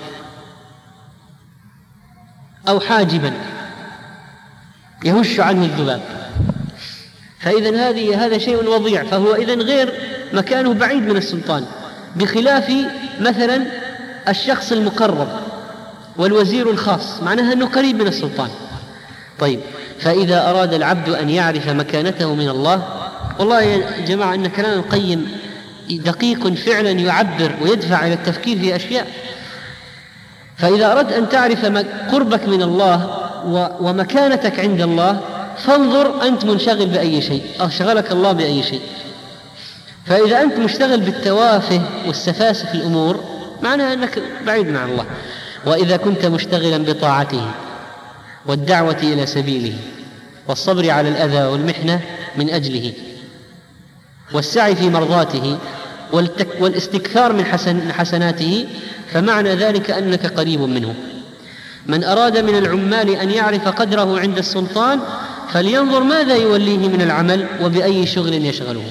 أو حاجبا يهش عنه الذباب، فإذن هذا شيء وضيع، فهو إذن غير مكانه بعيد من السلطان، بخلاف مثلا الشخص المقرب والوزير الخاص، معناها أنه قريب من السلطان. طيب، فإذا أراد العبد أن يعرف مكانته من الله، والله يا جماعة أن كلام القيم دقيق فعلا، يعبر ويدفع إلى التفكير في أشياء. فإذا أردت أن تعرف قربك من الله ومكانتك عند الله، فانظر أنت منشغل بأي شيء، أشغلك الله بأي شيء. فإذا أنت مشتغل بالتوافه والسفاسف في الأمور، معناها أنك بعيد عن الله. وإذا كنت مشتغلا بطاعته والدعوة إلى سبيله والصبر على الأذى والمحنة من أجله والسعي في مرضاته والاستكثار من حسناته، فمعنى ذلك أنك قريب منه. من أراد من العمال أن يعرف قدره عند السلطان فلينظر ماذا يوليه من العمل وبأي شغل يشغله.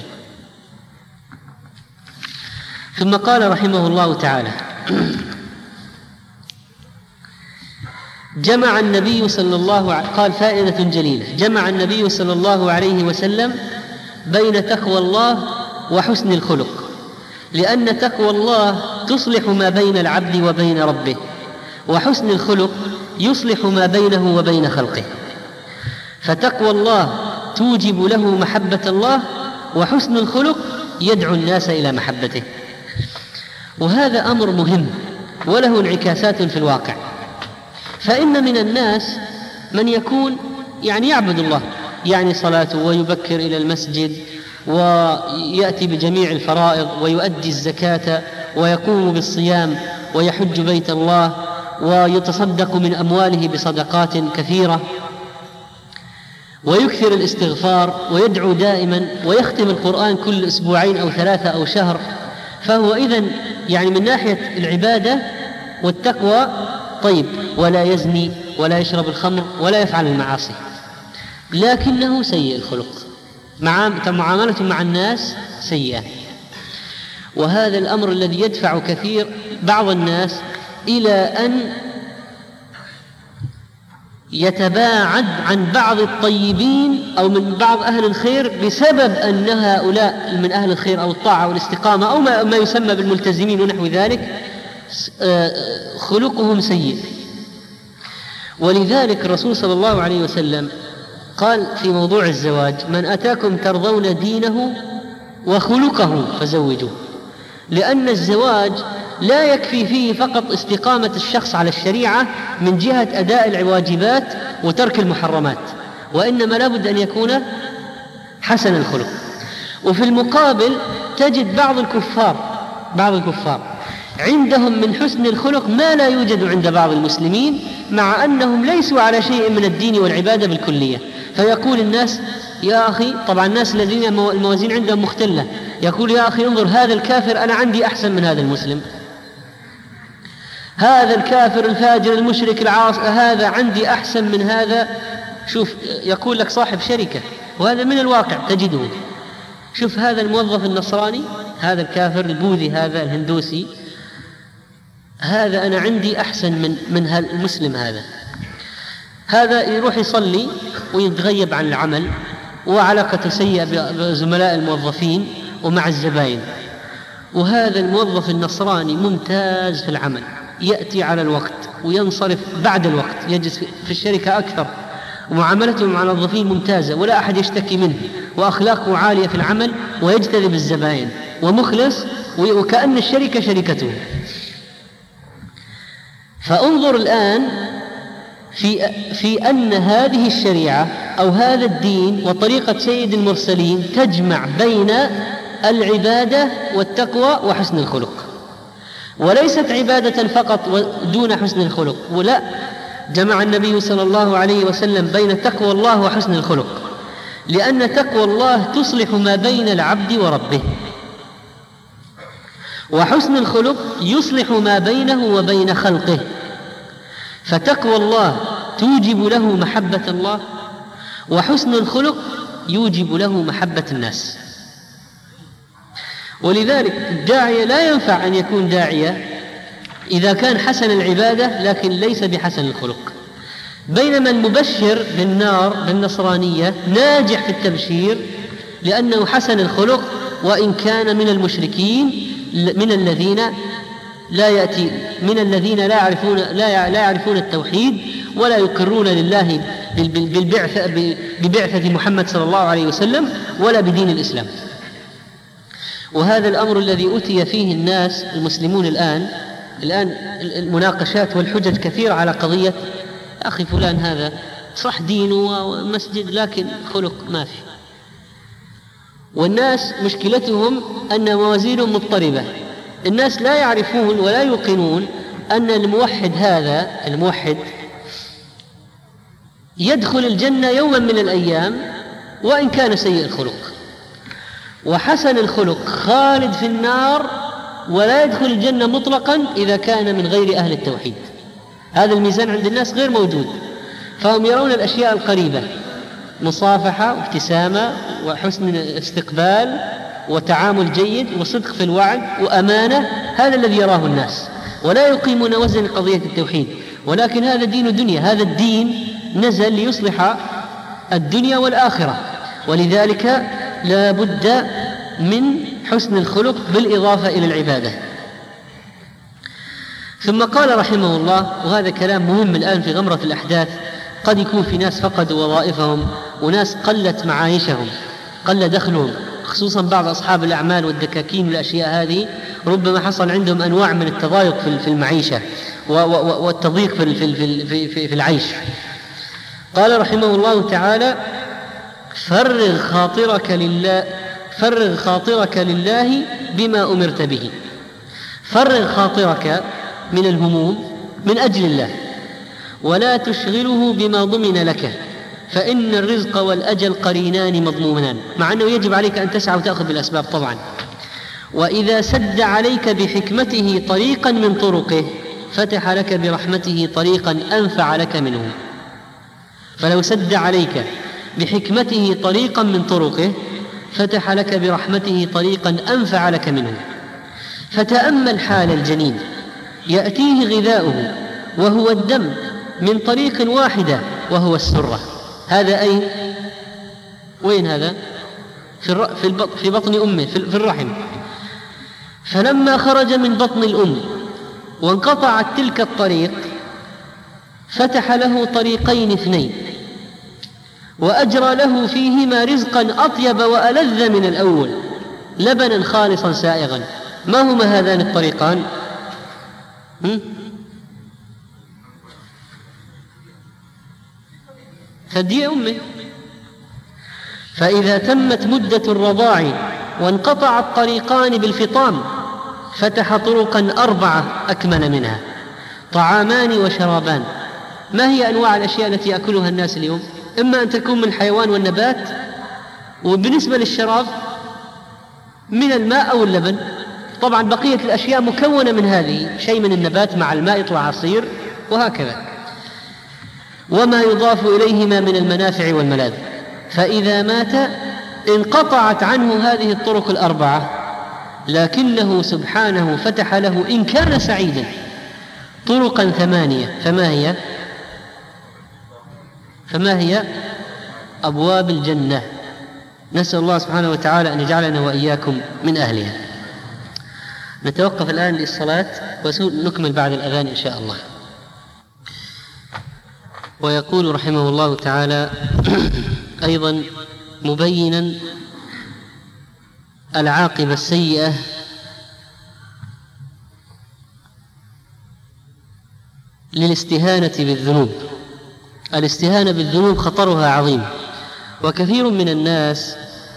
ثم قال رحمه الله تعالى: جمع النبي صلى الله قال فائدة جليلة: جمع النبي صلى الله عليه وسلم بين تقوى الله وحسن الخلق، لأن تقوى الله تصلح ما بين العبد وبين ربه، وحسن الخلق يصلح ما بينه وبين خلقه. فتقوى الله توجب له محبة الله، وحسن الخلق يدعو الناس إلى محبته. وهذا أمر مهم وله انعكاسات في الواقع. فإن من الناس من يكون يعبد الله، صلاته ويبكر إلى المسجد ويأتي بجميع الفرائض ويؤدي الزكاة ويقوم بالصيام ويحج بيت الله ويتصدق من أمواله بصدقات كثيرة ويكثر الاستغفار ويدعو دائما ويختم القرآن كل أسبوعين أو 3 أو شهر. فهو إذن من ناحية العبادة والتقوى طيب، ولا يزني ولا يشرب الخمر ولا يفعل المعاصي، لكنه سيء الخلق، معاملته مع الناس سيئة. وهذا الأمر الذي يدفع بعض الناس إلى أن يتباعد عن بعض الطيبين أو من بعض أهل الخير بسبب أن هؤلاء من أهل الخير أو الطاعة والإستقامة أو ما يسمى بالملتزمين ونحو ذلك خلقهم سيء. ولذلك الرسول صلى الله عليه وسلم قال في موضوع الزواج: من أتاكم ترضون دينه وخلقه فزوجوه. لأن الزواج لا يكفي فيه فقط استقامة الشخص على الشريعة من جهة أداء الواجبات وترك المحرمات، وإنما لابد أن يكون حسن الخلق. وفي المقابل تجد بعض الكفار عندهم من حسن الخلق ما لا يوجد عند بعض المسلمين، مع أنهم ليسوا على شيء من الدين والعبادة بالكلية. فيقول الناس: يا أخي، طبعا الناس الذين الموازين عندهم مختلة، يقول: يا أخي انظر هذا الكافر، أنا عندي أحسن من هذا المسلم، هذا الكافر الفاجر المشرك العاصي هذا عندي أحسن من هذا. شوف، يقول لك صاحب شركة، وهذا من الواقع تجده. شوف هذا الموظف النصراني، هذا الكافر البوذي، هذا الهندوسي، هذا أنا عندي أحسن من المسلم. هذا يروح يصلي ويتغيب عن العمل، وعلاقته سيئة بزملاء الموظفين ومع الزبائن. وهذا الموظف النصراني ممتاز في العمل، يأتي على الوقت وينصرف بعد الوقت، يجلس في الشركة أكثر، ومعاملته مع الموظفين ممتازة ولا أحد يشتكي منه، وأخلاقه عالية في العمل، ويجتذب الزبائن ومخلص، وكأن الشركة شركته. فانظر الآن في أن هذه الشريعة أو هذا الدين وطريقة سيد المرسلين تجمع بين العبادة والتقوى وحسن الخلق، وليست عبادة فقط دون حسن الخلق، ولا، جمع النبي صلى الله عليه وسلم بين تقوى الله وحسن الخلق، لأن تقوى الله تصلح ما بين العبد وربه، وحسن الخلق يصلح ما بينه وبين خلقه. فتقوى الله توجب له محبة الله، وحسن الخلق يوجب له محبة الناس. ولذلك الداعية لا ينفع أن يكون داعية إذا كان حسن العبادة لكن ليس بحسن الخلق، بينما المبشر بالنار بالنصرانية ناجح في التبشير لأنه حسن الخلق، وإن كان من المشركين، من الذين لا يعرفون التوحيد ولا يقرون لله ببعثة محمد صلى الله عليه وسلم ولا بدين الإسلام. وهذا الأمر الذي أتي فيه الناس المسلمون الآن المناقشات والحجج كثيرة على قضية: أخي فلان هذا صح دينه ومسجد لكن خلق ما في. والناس مشكلتهم أن موازينهم مضطربة، الناس لا يعرفون ولا يوقنون أن الموحد يدخل الجنة يوما من الأيام وإن كان سيء الخلق، وحسن الخلق خالد في النار ولا يدخل الجنة مطلقا إذا كان من غير أهل التوحيد. هذا الميزان عند الناس غير موجود، فهم يرون الأشياء القريبة: مصافحة وابتسامة وحسن استقبال وتعامل جيد وصدق في الوعد وأمانة، هذا الذي يراه الناس، ولا يقيمون وزن قضية التوحيد. ولكن هذا دين دنيا، هذا الدين نزل ليصلح الدنيا والآخرة، ولذلك لا بد من حسن الخلق بالإضافة إلى العبادة. ثم قال رحمه الله، وهذا كلام مهم الآن في غمرة الأحداث: قد يكون في ناس فقدوا وظائفهم، وناس قلت معايشهم، قل دخلهم، خصوصا بعض أصحاب الأعمال والدكاكين والأشياء هذه، ربما حصل عندهم أنواع من التضايق في المعيشة والتضييق في العيش. قال رحمه الله تعالى: فرغ خاطرك لله بما أمرت به. فرغ خاطرك من الهموم من أجل الله، ولا تشغله بما ضمن لك، فإن الرزق والأجل قرينان مضمونان، مع أنه يجب عليك أن تسعى وتأخذ بالأسباب طبعا. وإذا سد عليك بحكمته طريقا من طرقه فتح لك برحمته طريقا أنفع لك منه. فلو سد عليك بحكمته طريقا من طرقه فتح لك برحمته طريقا أنفع لك منه. فتأمل حال الجنين، يأتيه غذاؤه وهو الدم من طريق واحدة وهو السرة. هذا أين؟ وين هذا؟ في بطن أمه، في الرحم. فلما خرج من بطن الأم وانقطعت تلك الطريق فتح له طريقين اثنين وأجرى له فيهما رزقا أطيب وألذ من الأول، لبنا خالصا سائغا. ما هما هذان الطريقان؟ ثدي أمه. فإذا تمت مدة الرضاع وانقطع الطريقان بالفطام فتح طرقا 4 أكمل منها: طعامان وشرابان. ما هي أنواع الأشياء التي يأكلها الناس اليوم؟ إما أن تكون من الحيوان والنبات، وبالنسبة للشراب من الماء أو اللبن. طبعا بقية الأشياء مكونة من هذه، شيء من النبات مع الماء يطلع عصير وهكذا، وما يضاف إليهما من المنافع والملاذ. فإذا مات انقطعت عنه هذه الطرق 4، لكنه سبحانه فتح له إن كان سعيدا طرقا 8. فما هي أبواب الجنة. نسأل الله سبحانه وتعالى أن يجعلنا وإياكم من أهلها. نتوقف الآن للصلاة ونكمل بعد الأذان إن شاء الله. ويقول رحمه الله تعالى أيضا مبينا العاقبة السيئة للاستهانة بالذنوب. الاستهانة بالذنوب خطرها عظيم، وكثير من الناس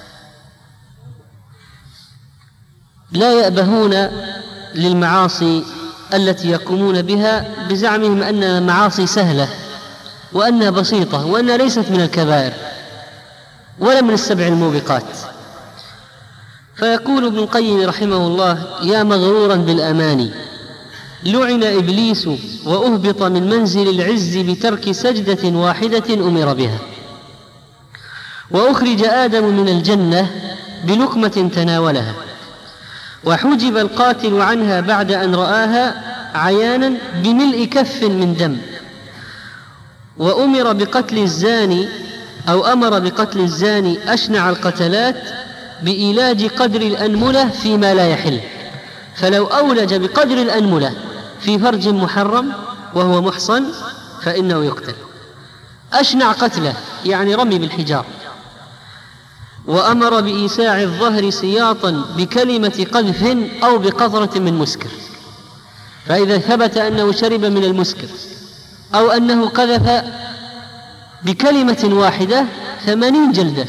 لا يأبهون للمعاصي التي يقومون بها بزعمهم أنها معاصي سهلة وأنها بسيطة وأنها ليست من الكبائر ولا من السبع الموبقات. فيقول ابن القيم رحمه الله: يا مغرورا بالأماني، لعن إبليس وأهبط من منزل العز بترك سجدة واحدة أمر بها، وأخرج آدم من الجنة بلقمة تناولها، وحجب القاتل عنها بعد أن رآها عيانا بملء كف من دم، وأمر بقتل الزاني أو أمر بقتل الزاني أشنع القتلات بإيلاج قدر الأنملة فيما لا يحل، فلو أولج بقدر الأنملة في فرج محرم وهو محصن فإنه يقتل. أشنع قتله يعني رمي بالحجار. وأمر بإيساع الظهر سياطا بكلمة قذف أو بقطرة من مسكر، فإذا ثبت أنه شرب من المسكر أو أنه قذف بكلمة واحدة 80 جلدة.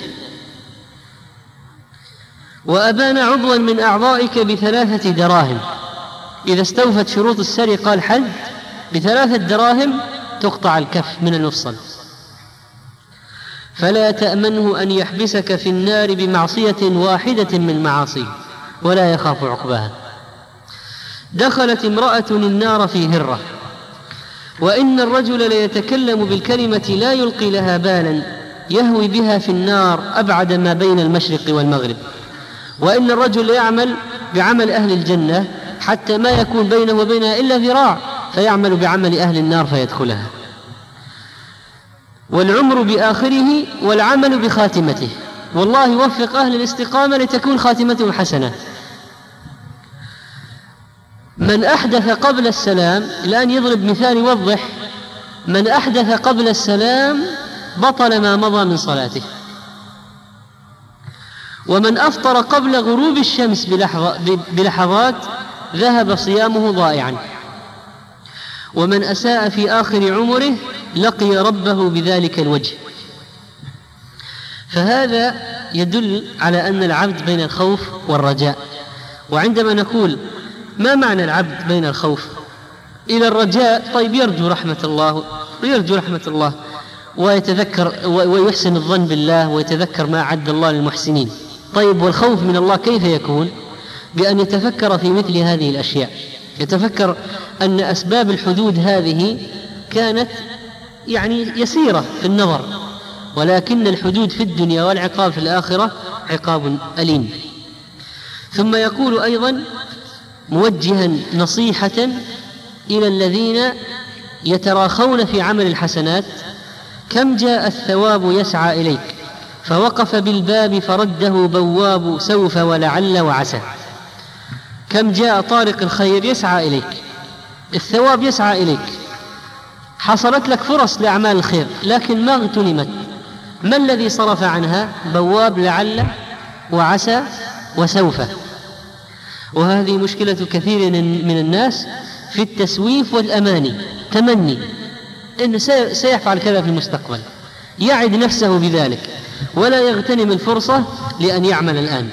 وأبان عضوا من أعضائك ب3 دراهم، إذا استوفت شروط السرقة الحد ب3 دراهم تقطع الكف من المفصل. فلا تأمنه أن يحبسك في النار بمعصية واحدة من معاصيه ولا يخاف عقباها. دخلت امرأة النار في هرة، وإن الرجل ليتكلم بالكلمة لا يلقي لها بالا يهوي بها في النار أبعد ما بين المشرق والمغرب. وإن الرجل يعمل بعمل أهل الجنة حتى ما يكون بينه وبينها إلا ذراع، فيعمل بعمل أهل النار فيدخلها. والعمر بآخره والعمل بخاتمته، والله يوفق أهل الاستقامة لتكون خاتمتهم حسنة. من أحدث قبل السلام، الآن يضرب مثال يوضح: من أحدث قبل السلام بطل ما مضى من صلاته، ومن أفطر قبل غروب الشمس بلحظات ذهب صيامه ضائعا، ومن أساء في آخر عمره لقي ربه بذلك الوجه. فهذا يدل على أن العبد بين الخوف والرجاء. وعندما نقول ما معنى العبد بين الخوف إلى الرجاء، طيب يرجو رحمة الله ويتذكر ويحسن الظن بالله ويتذكر ما أعد الله للمحسنين. طيب والخوف من الله كيف يكون؟ بأن يتفكر في مثل هذه الأشياء، يتفكر أن أسباب الحدود هذه كانت يعني يسيرة في النظر، ولكن الحدود في الدنيا والعقاب في الآخرة عقاب أليم. ثم يقول أيضا موجها نصيحة إلى الذين يتراخون في عمل الحسنات: كم جاء الثواب يسعى إليك فوقف بالباب فرده بواب سوف ولعل وعسى. كم جاء طارق الخير يسعى إليك، الثواب يسعى إليك، حصلت لك فرص لأعمال الخير لكن ما اغتنمت. ما الذي صرف عنها؟ بواب لعل وعسى وسوف. وهذه مشكلة كثير من الناس في التسويف والأماني، تمني إنه سيفعل كذا في المستقبل، يعد نفسه بذلك ولا يغتنم الفرصة لأن يعمل الآن.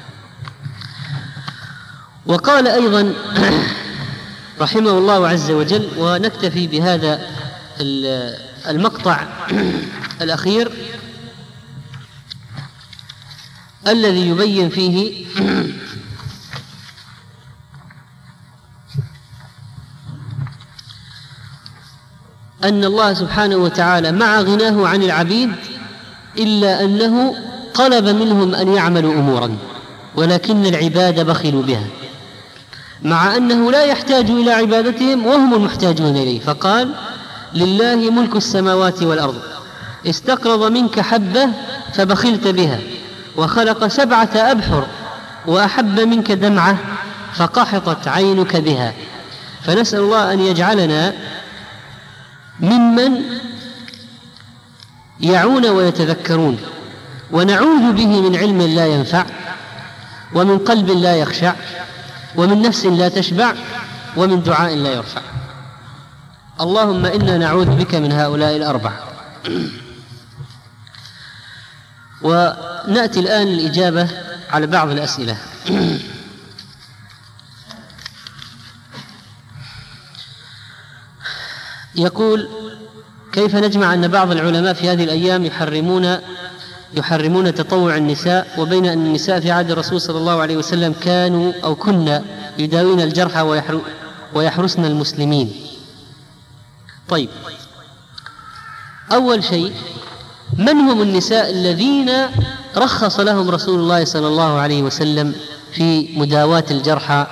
وقال أيضا رحمه الله عز وجل، ونكتفي بهذا المقطع الأخير الذي يبين فيه أن الله سبحانه وتعالى مع غناه عن العبيد إلا أنه طلب منهم أن يعملوا أمورا ولكن العباد بخلوا بها، مع أنه لا يحتاج إلى عبادتهم وهم المحتاجون إليه. فقال لله ملك السماوات والأرض، استقرض منك حبة فبخلت بها، وخلق 7 أبحر وأحب منك دمعة فقحطت عينك بها. فنسأل الله أن يجعلنا ممن يعون ويتذكرون، ونعوذ به من علم لا ينفع، ومن قلب لا يخشع، ومن نفس لا تشبع، ومن دعاء لا يرفع. اللهم إنا نعوذ بك من هؤلاء الأربعة. ونأتي الآن الإجابة على بعض الأسئلة. يقول: كيف نجمع أن بعض العلماء في هذه الأيام يحرمون تطوع النساء، وبين أن النساء في عهد الرسول صلى الله عليه وسلم كانوا أو كنا يداوين الجرحى ويحرسن المسلمين؟ طيب، أول شيء، من هم النساء الذين رخص لهم رسول الله صلى الله عليه وسلم في مداواة الجرحى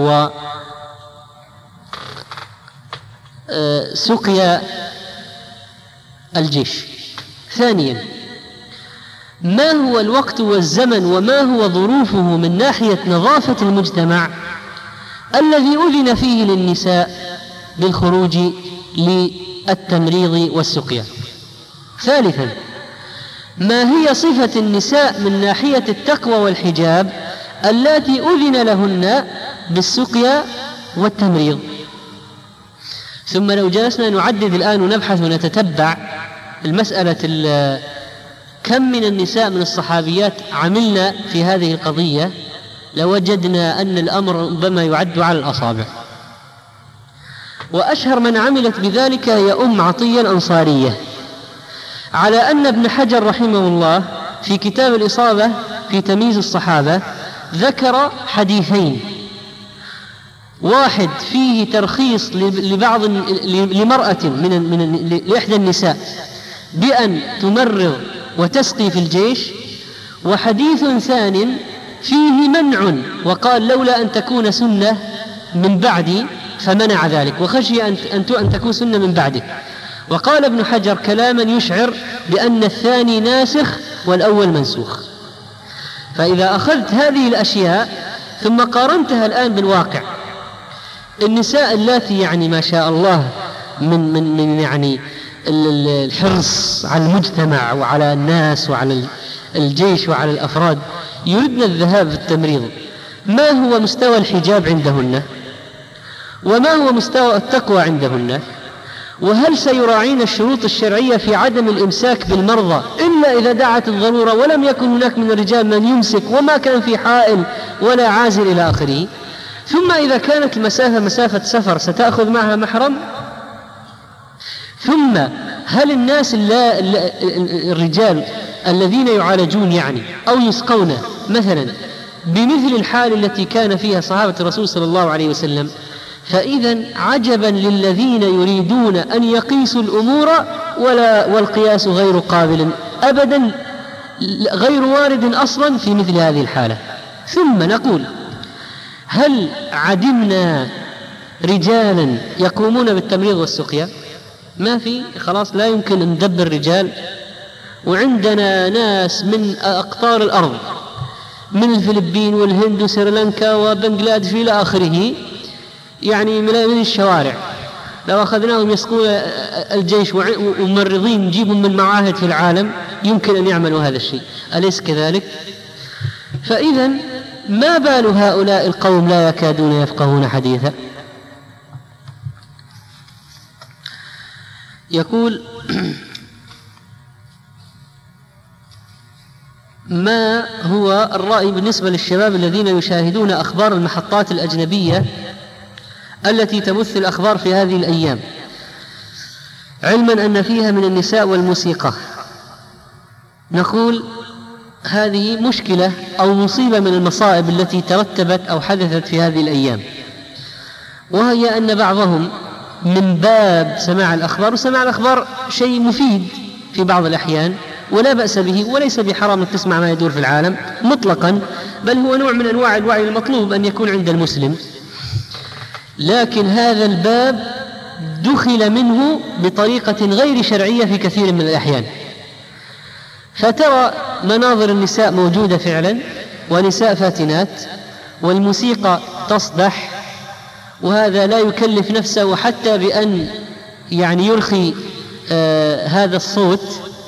وسقيا الجيش؟ ثانيا، ما هو الوقت والزمن وما هو ظروفه من ناحية نظافة المجتمع الذي أذن فيه للنساء بالخروج للتمريض والسقيا؟ ثالثا، ما هي صفة النساء من ناحية التقوى والحجاب التي أذن لهن بالسقيا والتمريض؟ ثم لو جلسنا نعدد الآن ونبحث ونتتبع المسألة كم من النساء من الصحابيات عملنا في هذه القضية، لوجدنا أن الأمر ربما يعد على الأصابع. وأشهر من عملت بذلك هي عطية الأنصارية، على أن ابن حجر رحمه الله في كتاب الإصابة في تمييز الصحابة ذكر حديثين: واحد فيه ترخيص لمرأة لإحدى النساء بأن تمرض وتسقي في الجيش، وحديث ثان فيه منع وقال لولا أن تكون سنة من بعدي فمنع ذلك، وخشي أن تكون سنة من بعده. وقال ابن حجر كلاما يشعر بأن الثاني ناسخ والأول منسوخ. فإذا أخذت هذه الأشياء ثم قارنتها الآن بالواقع، النساء اللاتي يعني ما شاء الله من يعني الحرص على المجتمع وعلى الناس وعلى الجيش وعلى الأفراد يريدن الذهاب في التمريض، ما هو مستوى الحجاب عندهن؟ وما هو مستوى التقوى عندهن؟ وهل سيراعين الشروط الشرعية في عدم الإمساك بالمرضى إلا إذا دعت الضرورة ولم يكن هناك من الرجال من يمسك وما كان في حائل ولا عازل إلى آخره؟ ثم إذا كانت المسافة مسافة سفر ستأخذ معها محرم؟ ثم هل الناس الرجال الذين يعالجون يعني أو يسقون مثلا بمثل الحال التي كان فيها صحابة الرسول صلى الله عليه وسلم؟ فإذا عجبا للذين يريدون أن يقيسوا الأمور والقياس غير قابل أبدا، غير وارد أصلا في مثل هذه الحالة. ثم نقول: هل عدمنا رجالا يقومون بالتمريض والسقيا؟ ما في خلاص لا يمكن أن ندبر رجال. وعندنا ناس من أقطار الأرض، من الفلبين والهند وسريلانكا وبنغلاديش إلى آخره، يعني من الشوارع لو أخذناهم يسقون الجيش وممرضين نجيبهم من معاهد في العالم يمكن أن يعملوا هذا الشيء، أليس كذلك؟ فإذا ما بال هؤلاء القوم لا يكادون يفقهون حديثا؟ يقول: ما هو الرأي بالنسبة للشباب الذين يشاهدون أخبار المحطات الأجنبية التي تبث الأخبار في هذه الأيام، علما أن فيها من النساء والموسيقى؟ نقول هذه مشكلة أو مصيبة من المصائب التي ترتبت أو حدثت في هذه الأيام، وهي أن بعضهم من باب سماع الأخبار، وسماع الأخبار شيء مفيد في بعض الأحيان ولا بأس به، وليس بحرام أن تسمع ما يدور في العالم مطلقا، بل هو نوع من أنواع الوعي المطلوب أن يكون عند المسلم. لكن هذا الباب دخل منه بطريقة غير شرعية في كثير من الأحيان، فترى مناظر النساء موجودة فعلا، ونساء فاتنات، والموسيقى تصدح، وهذا لا يكلف نفسه حتى بأن يعني يرخي هذا الصوت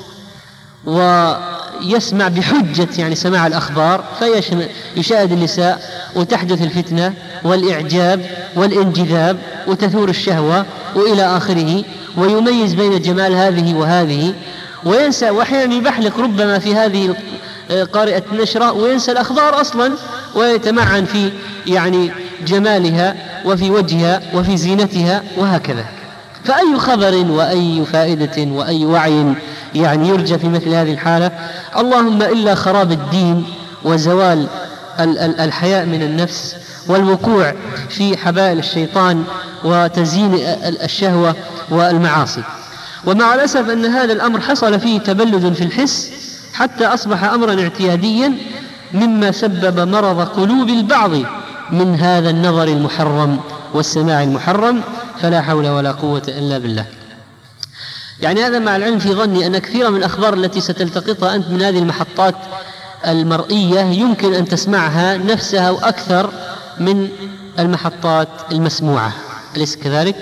ويسمع بحجة يعني سماع الأخبار، فيشاهد النساء وتحدث الفتنة والإعجاب والانجذاب وتثور الشهوة وإلى آخره، ويميز بين جمال هذه وهذه، وينسى، وأحيانا يبحلق ربما في هذه قارئة النشرة وينسى الأخبار أصلا، ويتمعن في يعني جمالها وفي وجهها وفي زينتها وهكذا. فأي خبر وأي فائدة وأي وعي يعني يرجى في مثل هذه الحالة؟ اللهم إلا خراب الدين وزوال الحياء من النفس والوقوع في حبائل الشيطان وتزيين الشهوة والمعاصي. ومع الأسف أن هذا الأمر حصل فيه تبلد في الحس حتى أصبح أمرا اعتياديا، مما سبب مرض قلوب البعض من هذا النظر المحرم والسماع المحرم، فلا حول ولا قوة إلا بالله. يعني هذا مع العلم في ظني أن كثير من الأخبار التي ستلتقطها أنت من هذه المحطات المرئية يمكن أن تسمعها نفسها وأكثر من المحطات المسموعة، أليس كذلك؟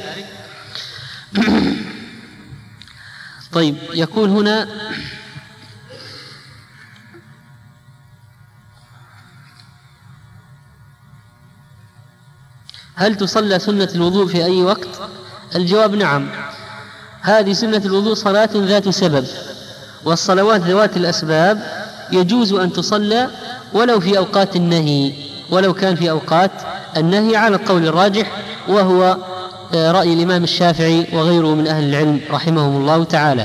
طيب، يقول هنا: هل تصلى سنة الوضوء في أي وقت؟ الجواب: نعم، هذه سنة الوضوء صلاة ذات سبب، والصلوات ذوات الأسباب يجوز أن تصلى ولو في أوقات النهي، ولو كان في أوقات النهي على القول الراجح، وهو رأي الإمام الشافعي وغيره من أهل العلم رحمهم الله تعالى.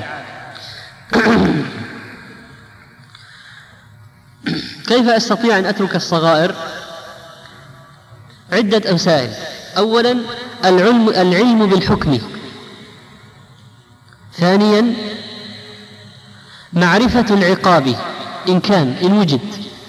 كيف أستطيع أن أترك الصغائر؟ عدة أوسائل. أولا العلم بالحكم. ثانيا معرفة العقاب إن وجد.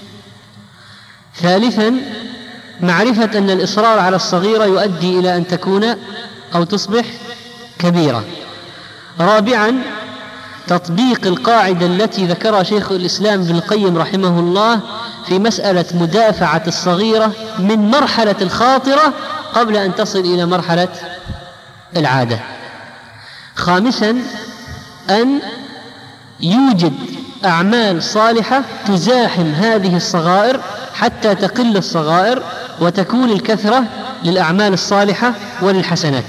ثالثا معرفة أن الإصرار على الصغيرة يؤدي إلى أن تكون أو تصبح كبيرة. رابعا تطبيق القاعدة التي ذكرها شيخ الإسلام ابن القيم رحمه الله في مسألة مدافعة الصغيرة من مرحلة الخاطرة قبل أن تصل إلى مرحلة العادة. خامسا أن يوجد أعمال صالحة تزاحم هذه الصغائر حتى تقل الصغائر وتكون الكثرة للأعمال الصالحة وللحسنات.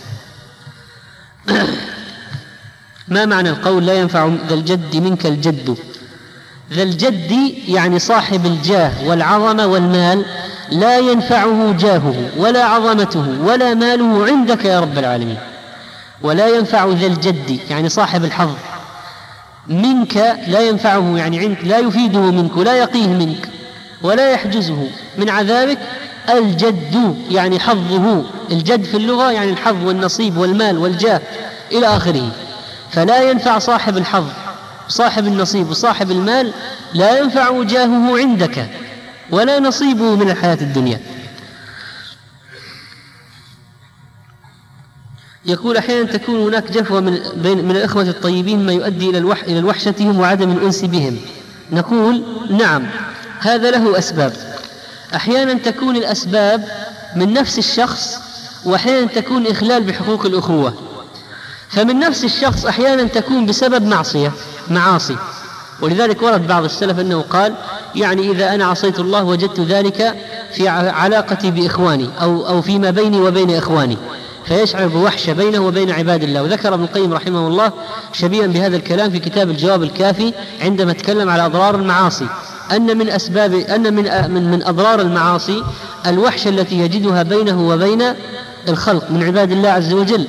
ما معنى القول لا ينفع ذا الجد منك الجد؟ ذا الجد يعني صاحب الجاه والعظمة والمال، لا ينفعه جاهه ولا عظمته ولا ماله عندك يا رب العالمين. ولا ينفع ذا الجد يعني صاحب الحظ، منك لا ينفعه يعني عندك، لا يفيده منك ولا يقيه منك ولا يحجزه من عذابك. الجد يعني حظه، الجد في اللغة يعني الحظ والنصيب والمال والجاه إلى آخره. فلا ينفع صاحب الحظ صاحب النصيب وصاحب المال، لا ينفع جاهه عندك ولا نصيبه من الحياة الدنيا. يقول أحيانا تكون هناك جفوة من الإخوة الطيبين ما يؤدي إلى وحشتهم وعدم الأنس بهم. نقول نعم، هذا له أسباب. أحيانا تكون الأسباب من نفس الشخص، وأحيانا تكون إخلال بحقوق الأخوة. فمن نفس الشخص أحيانا تكون بسبب معاصي، ولذلك ورد بعض السلف أنه قال يعني إذا أنا عصيت الله وجدت ذلك في علاقتي بإخواني أو فيما بيني وبين إخواني، فيشعر بوحشة بينه وبين عباد الله. وذكر ابن القيم رحمه الله شبيها بهذا الكلام في كتاب الجواب الكافي عندما تكلم على أضرار المعاصي، أن من أضرار المعاصي الوحشة التي يجدها بينه وبين الخلق من عباد الله عز وجل.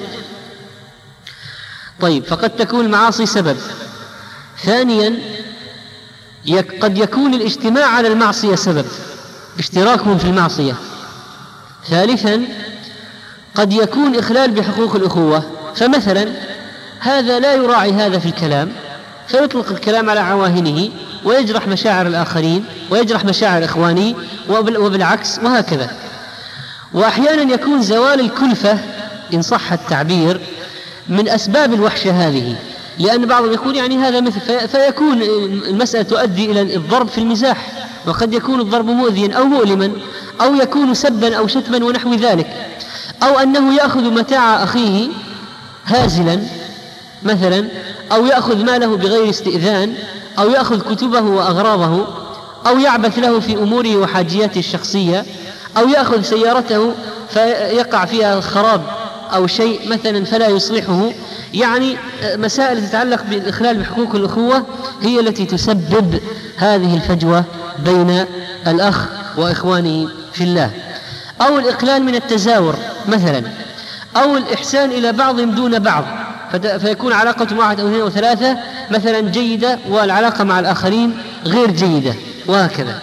طيب، فقد تكون المعاصي سبب. ثانيا، قد يكون الاجتماع على المعصية سبب، اشتراكهم في المعصية. ثالثا، قد يكون إخلال بحقوق الأخوة، فمثلا هذا لا يراعي هذا في الكلام فيطلق الكلام على عواهنه ويجرح مشاعر الآخرين ويجرح مشاعر إخوانه وبالعكس وهكذا. وأحيانا يكون زوال الكلفة إن صح التعبير من أسباب الوحشة هذه، لأن بعضهم يقول يعني هذا مثل، فيكون المسألة تؤدي إلى الضرب في المزاح، وقد يكون الضرب مؤذيا أو مؤلما، أو يكون سبا أو شتما ونحو ذلك، أو أنه يأخذ متاع أخيه هازلا مثلا، أو يأخذ ماله بغير استئذان، أو يأخذ كتبه وأغراضه، أو يعبث له في أموره وحاجياته الشخصية، أو يأخذ سيارته فيقع فيها خراب أو شيء مثلا فلا يصلحه. يعني مسائل تتعلق بالإخلال بحقوق الأخوة هي التي تسبب هذه الفجوة بين الأخ وإخوانه في الله. أو الإقلال من التزاور مثلا، أو الإحسان إلى بعضهم دون بعض، فيكون علاقة مع واحد أو اثنين أو ثلاثة مثلا جيدة والعلاقة مع الآخرين غير جيدة وهكذا.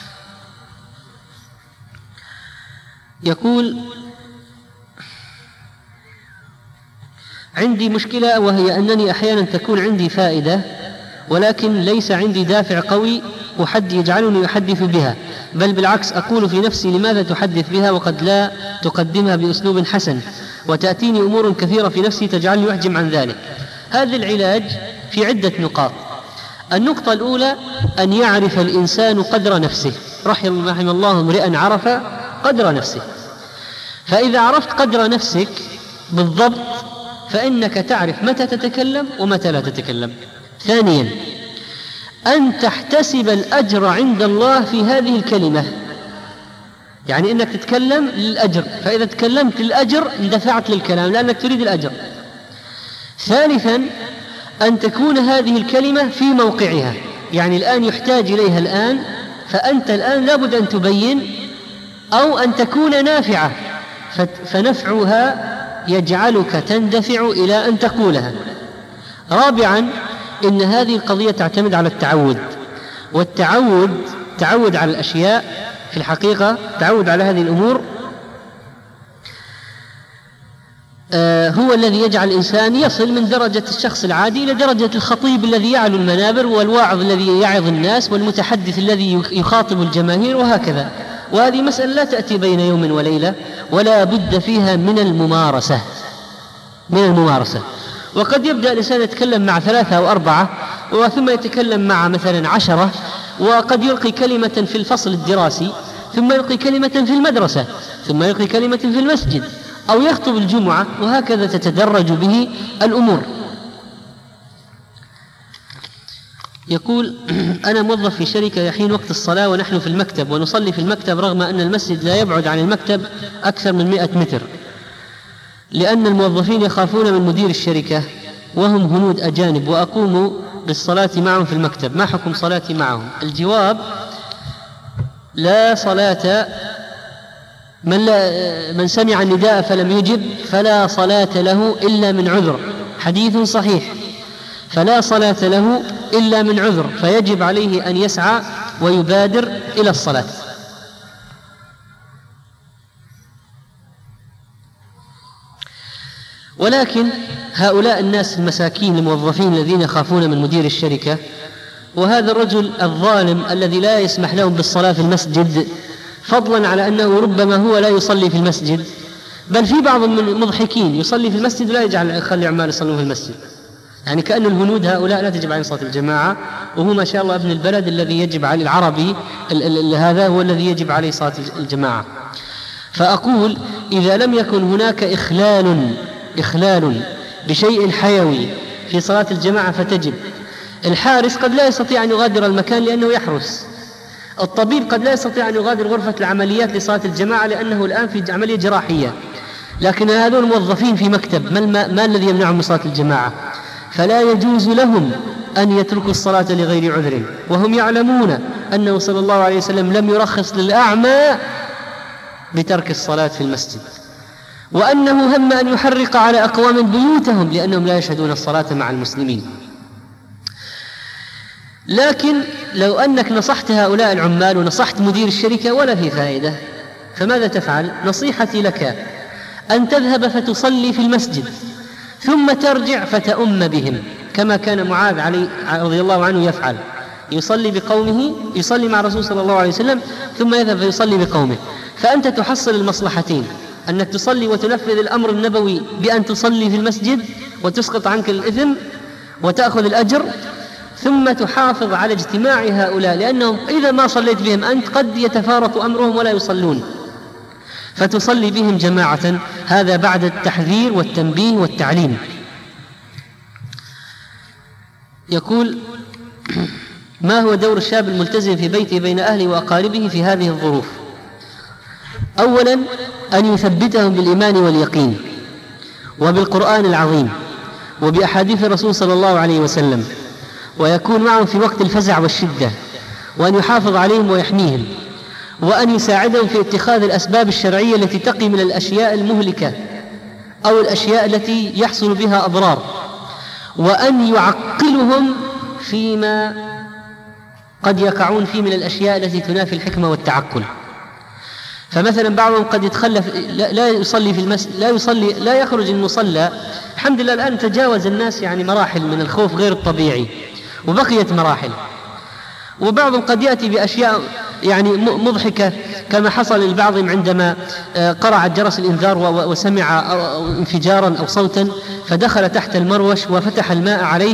يقول عندي مشكلة، وهي أنني أحيانا تكون عندي فائدة ولكن ليس عندي دافع قوي يجعلني أحدث بها، بل بالعكس أقول في نفسي لماذا تحدث بها وقد لا تقدمها بأسلوب حسن، وتأتيني أمور كثيرة في نفسي تجعلني أحجم عن ذلك. هذا العلاج في عدة نقاط. النقطة الأولى أن يعرف الإنسان قدر نفسه، رحم الله امرئا عرف قدر نفسه. فإذا عرفت قدر نفسك بالضبط فإنك تعرف متى تتكلم ومتى لا تتكلم. ثانيا، أن تحتسب الأجر عند الله في هذه الكلمة، يعني إنك تتكلم للأجر، فإذا تكلمت للأجر اندفعت للكلام لأنك تريد الأجر. ثالثا، أن تكون هذه الكلمة في موقعها، يعني الآن يحتاج إليها الآن، فأنت الآن لابد أن تبين، أو أن تكون نافعة فنفعها يجعلك تندفع إلى أن تقولها. رابعا، إن هذه القضية تعتمد على التعود، تعود على الأشياء في الحقيقة، تعود على هذه الأمور هو الذي يجعل الإنسان يصل من درجة الشخص العادي إلى درجة الخطيب الذي يعلو المنابر، والواعظ الذي يعظ الناس، والمتحدث الذي يخاطب الجماهير وهكذا. وهذه مسألة لا تأتي بين يوم وليلة، ولا بد فيها من الممارسة. وقد يبدأ الإنسان يتكلم مع 3 أو 4 وثم يتكلم مع مثلا 10، وقد يلقي كلمة في الفصل الدراسي، ثم يلقي كلمة في المدرسة، ثم يلقي كلمة في المسجد، أو يخطب الجمعة، وهكذا تتدرج به الأمور. يقول أنا موظف في شركة، يحين وقت الصلاة ونحن في المكتب ونصلي في المكتب، رغم أن المسجد لا يبعد عن المكتب أكثر من 100 متر، لأن الموظفين يخافون من مدير الشركة وهم هنود أجانب، وأقوم بالصلاة معهم في المكتب، ما حكم صلاتي معهم؟ الجواب: لا صلاة من سمع النداء فلم يجب فلا صلاة له إلا من عذر، حديث صحيح، فلا صلاة له إلا من عذر، فيجب عليه أن يسعى ويبادر إلى الصلاة. ولكن هؤلاء الناس المساكين الموظفين الذين يخافون من مدير الشركة، وهذا الرجل الظالم الذي لا يسمح لهم بالصلاة في المسجد، فضلا على أنه ربما هو لا يصلي في المسجد، بل في بعض المضحكين يصلي في المسجد ولا يخلي عمال يصلون في المسجد، يعني كأن الهنود هؤلاء لا تجب عليهم صلاة الجماعة، وهو ما شاء الله ابن البلد الذي يجب عليه العربي هذا هو الذي يجب عليه صلاة الجماعة. فأقول إذا لم يكن هناك إخلال بشيء حيوي في صلاة الجماعة فتجب. الحارس قد لا يستطيع أن يغادر المكان لأنه يحرس، الطبيب قد لا يستطيع أن يغادر غرفة العمليات لصلاة الجماعة لأنه الآن في عملية جراحية، لكن هذول موظفين في مكتب، ما الذي يمنعهم من صلاة الجماعة؟ فلا يجوز لهم أن يتركوا الصلاة لغير عذر، وهم يعلمون أنه صلى الله عليه وسلم لم يرخص للأعمى بترك الصلاة في المسجد، وأنه هم أن يحرق على أقوام بيوتهم لأنهم لا يشهدون الصلاة مع المسلمين. لكن لو أنك نصحت هؤلاء العمال ونصحت مدير الشركة ولا في فائدة، فماذا تفعل؟ نصيحتي لك أن تذهب فتصلي في المسجد ثم ترجع فتأم بهم، كما كان معاذ رضي الله عنه يفعل، يصلي بقومه، يصلي مع الرسول صلى الله عليه وسلم ثم يذهب فيصلي بقومه. فأنت تحصل المصلحتين، أنك تصلي وتنفذ الأمر النبوي بأن تصلي في المسجد وتسقط عنك الإثم وتأخذ الأجر، ثم تحافظ على اجتماع هؤلاء، لأنهم إذا ما صليت بهم أنت قد يتفارق أمرهم ولا يصلون، فتصلي بهم جماعة. هذا بعد التحذير والتنبيه والتعليم. يقول: ما هو دور الشاب الملتزم في بيته بين أهله وأقاربه في هذه الظروف؟ أولا أن يثبتهم بالإيمان واليقين وبالقرآن العظيم وبأحاديث الرسول صلى الله عليه وسلم، ويكون معهم في وقت الفزع والشدة، وأن يحافظ عليهم ويحميهم، وأن يساعدهم في اتخاذ الأسباب الشرعية التي تقي من الأشياء المهلكة أو الأشياء التي يحصل بها أضرار، وأن يعقلهم فيما قد يقعون فيه من الأشياء التي تنافي الحكمة والتعقل. فمثلا بعضهم قد يتخلف، لا يصلي في المسجد، لا يخرج المصلى. الحمد لله الآن تجاوز الناس يعني مراحل من الخوف غير الطبيعي، وبقيت مراحل. وبعضهم قد يأتي بأشياء يعني مضحكة، كما حصل لبعضهم عندما قرع جرس الإنذار وسمع انفجارا أو صوتا، فدخل تحت المروش وفتح الماء عليه،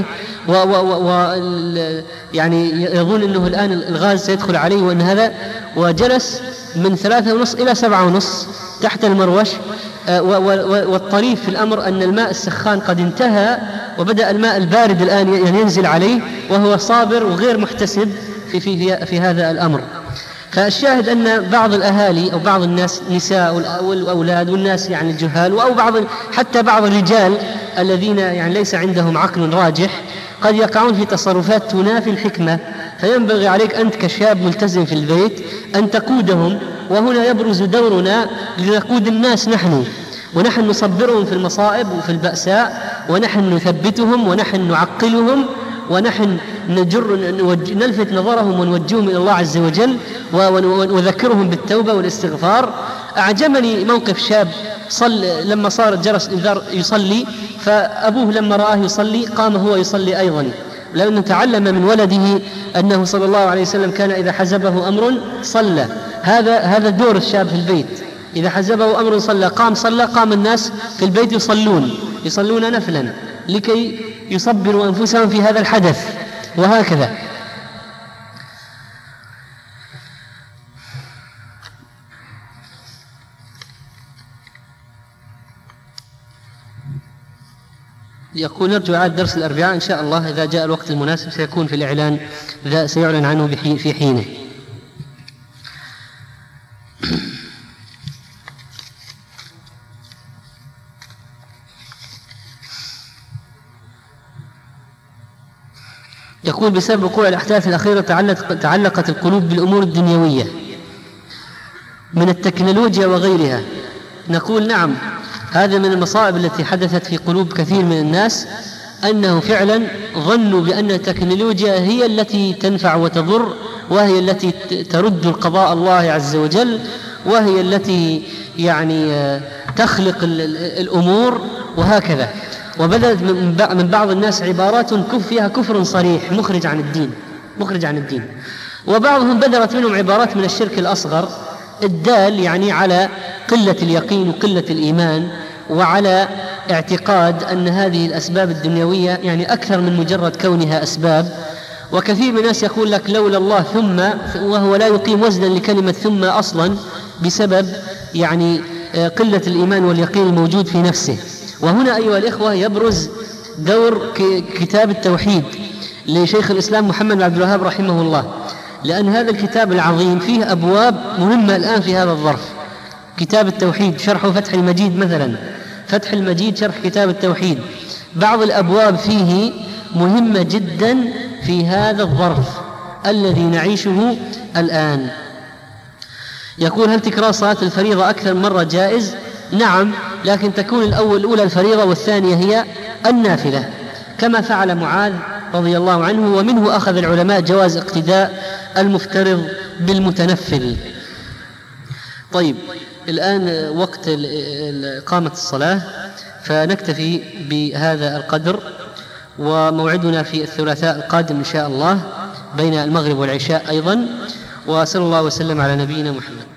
يعني يظن أنه الآن الغاز سيدخل عليه وأن هذا، وجلس من 3:30 إلى 7:30 تحت المروش. والطريف في الأمر أن الماء السخان قد انتهى وبدأ الماء البارد الآن ينزل عليه، وهو صابر وغير محتسب في هذا الأمر. فالشاهد أن بعض الأهالي أو بعض الناس، نساء والأولاد والناس يعني الجهال، أو حتى بعض الرجال الذين يعني ليس عندهم عقل راجح، قد يقعون في تصرفات تنافي الحكمة. فينبغي عليك أنت كشاب ملتزم في البيت أن تقودهم، وهنا يبرز دورنا لنقود الناس نحن، ونحن نصبرهم في المصائب وفي البأساء، ونحن نثبتهم ونحن نعقلهم، ونحن نلفت نظرهم ونوجههم إلى الله عز وجل، وذكرهم بالتوبة والاستغفار. أعجبني موقف شاب لما صار جرس الإنذار يصلي، فأبوه لما رآه يصلي قام هو يصلي أيضا، لأنه تعلم من ولده أنه صلى الله عليه وسلم كان إذا حزبه أمر صلى. هذا دور الشاب في البيت، إذا حزبه أمر صلى، قام الناس في البيت يصلون نفلا لكي يصبروا أنفسهم في هذا الحدث، وهكذا. يقول: نرجو إعادة درس الأربعاء إن شاء الله، إذا جاء الوقت المناسب سيكون في الإعلان، سيعلن عنه في حينه. يقول: بسبب وقوع الأحداث الأخيرة تعلقت القلوب بالأمور الدنيوية من التكنولوجيا وغيرها. نقول: نعم، هذا من المصائب التي حدثت في قلوب كثير من الناس، أنه فعلا ظنوا بأن التكنولوجيا هي التي تنفع وتضر، وهي التي ترد القضاء الله عز وجل، وهي التي يعني تخلق الأمور، وهكذا. وبدأت من بعض الناس عبارات فيها كفر صريح مخرج عن الدين. وبعضهم بدرت منهم عبارات من الشرك الأصغر، الدال يعني على قلة اليقين وقلة الإيمان، وعلى اعتقاد أن هذه الأسباب الدنيوية يعني أكثر من مجرد كونها أسباب. وكثير من الناس يقول لك لولا الله ثم، وهو لا يقيم وزنا لكلمة ثم أصلا بسبب يعني قلة الإيمان واليقين الموجود في نفسه. وهنا أيها الإخوة يبرز دور كتاب التوحيد لشيخ الإسلام محمد بن عبد الوهاب رحمه الله، لأن هذا الكتاب العظيم فيه أبواب مهمة الآن في هذا الظرف. كتاب التوحيد شرح فتح المجيد مثلا، فتح المجيد شرح كتاب التوحيد، بعض الأبواب فيه مهمة جدا في هذا الظرف الذي نعيشه الآن. يقول: هل تكرار صلاة الفريضة أكثر مرة جائز؟ نعم، لكن تكون الأولى الفريضة والثانية هي النافلة، كما فعل معاذ رضي الله عنه. ومنه أخذ العلماء جواز اقتداء المفترض بالمتنفل. طيب، الآن وقت إقامة الصلاة، فنكتفي بهذا القدر، وموعدنا في الثلاثاء القادم إن شاء الله بين المغرب والعشاء أيضا. وصلى الله وسلم على نبينا محمد.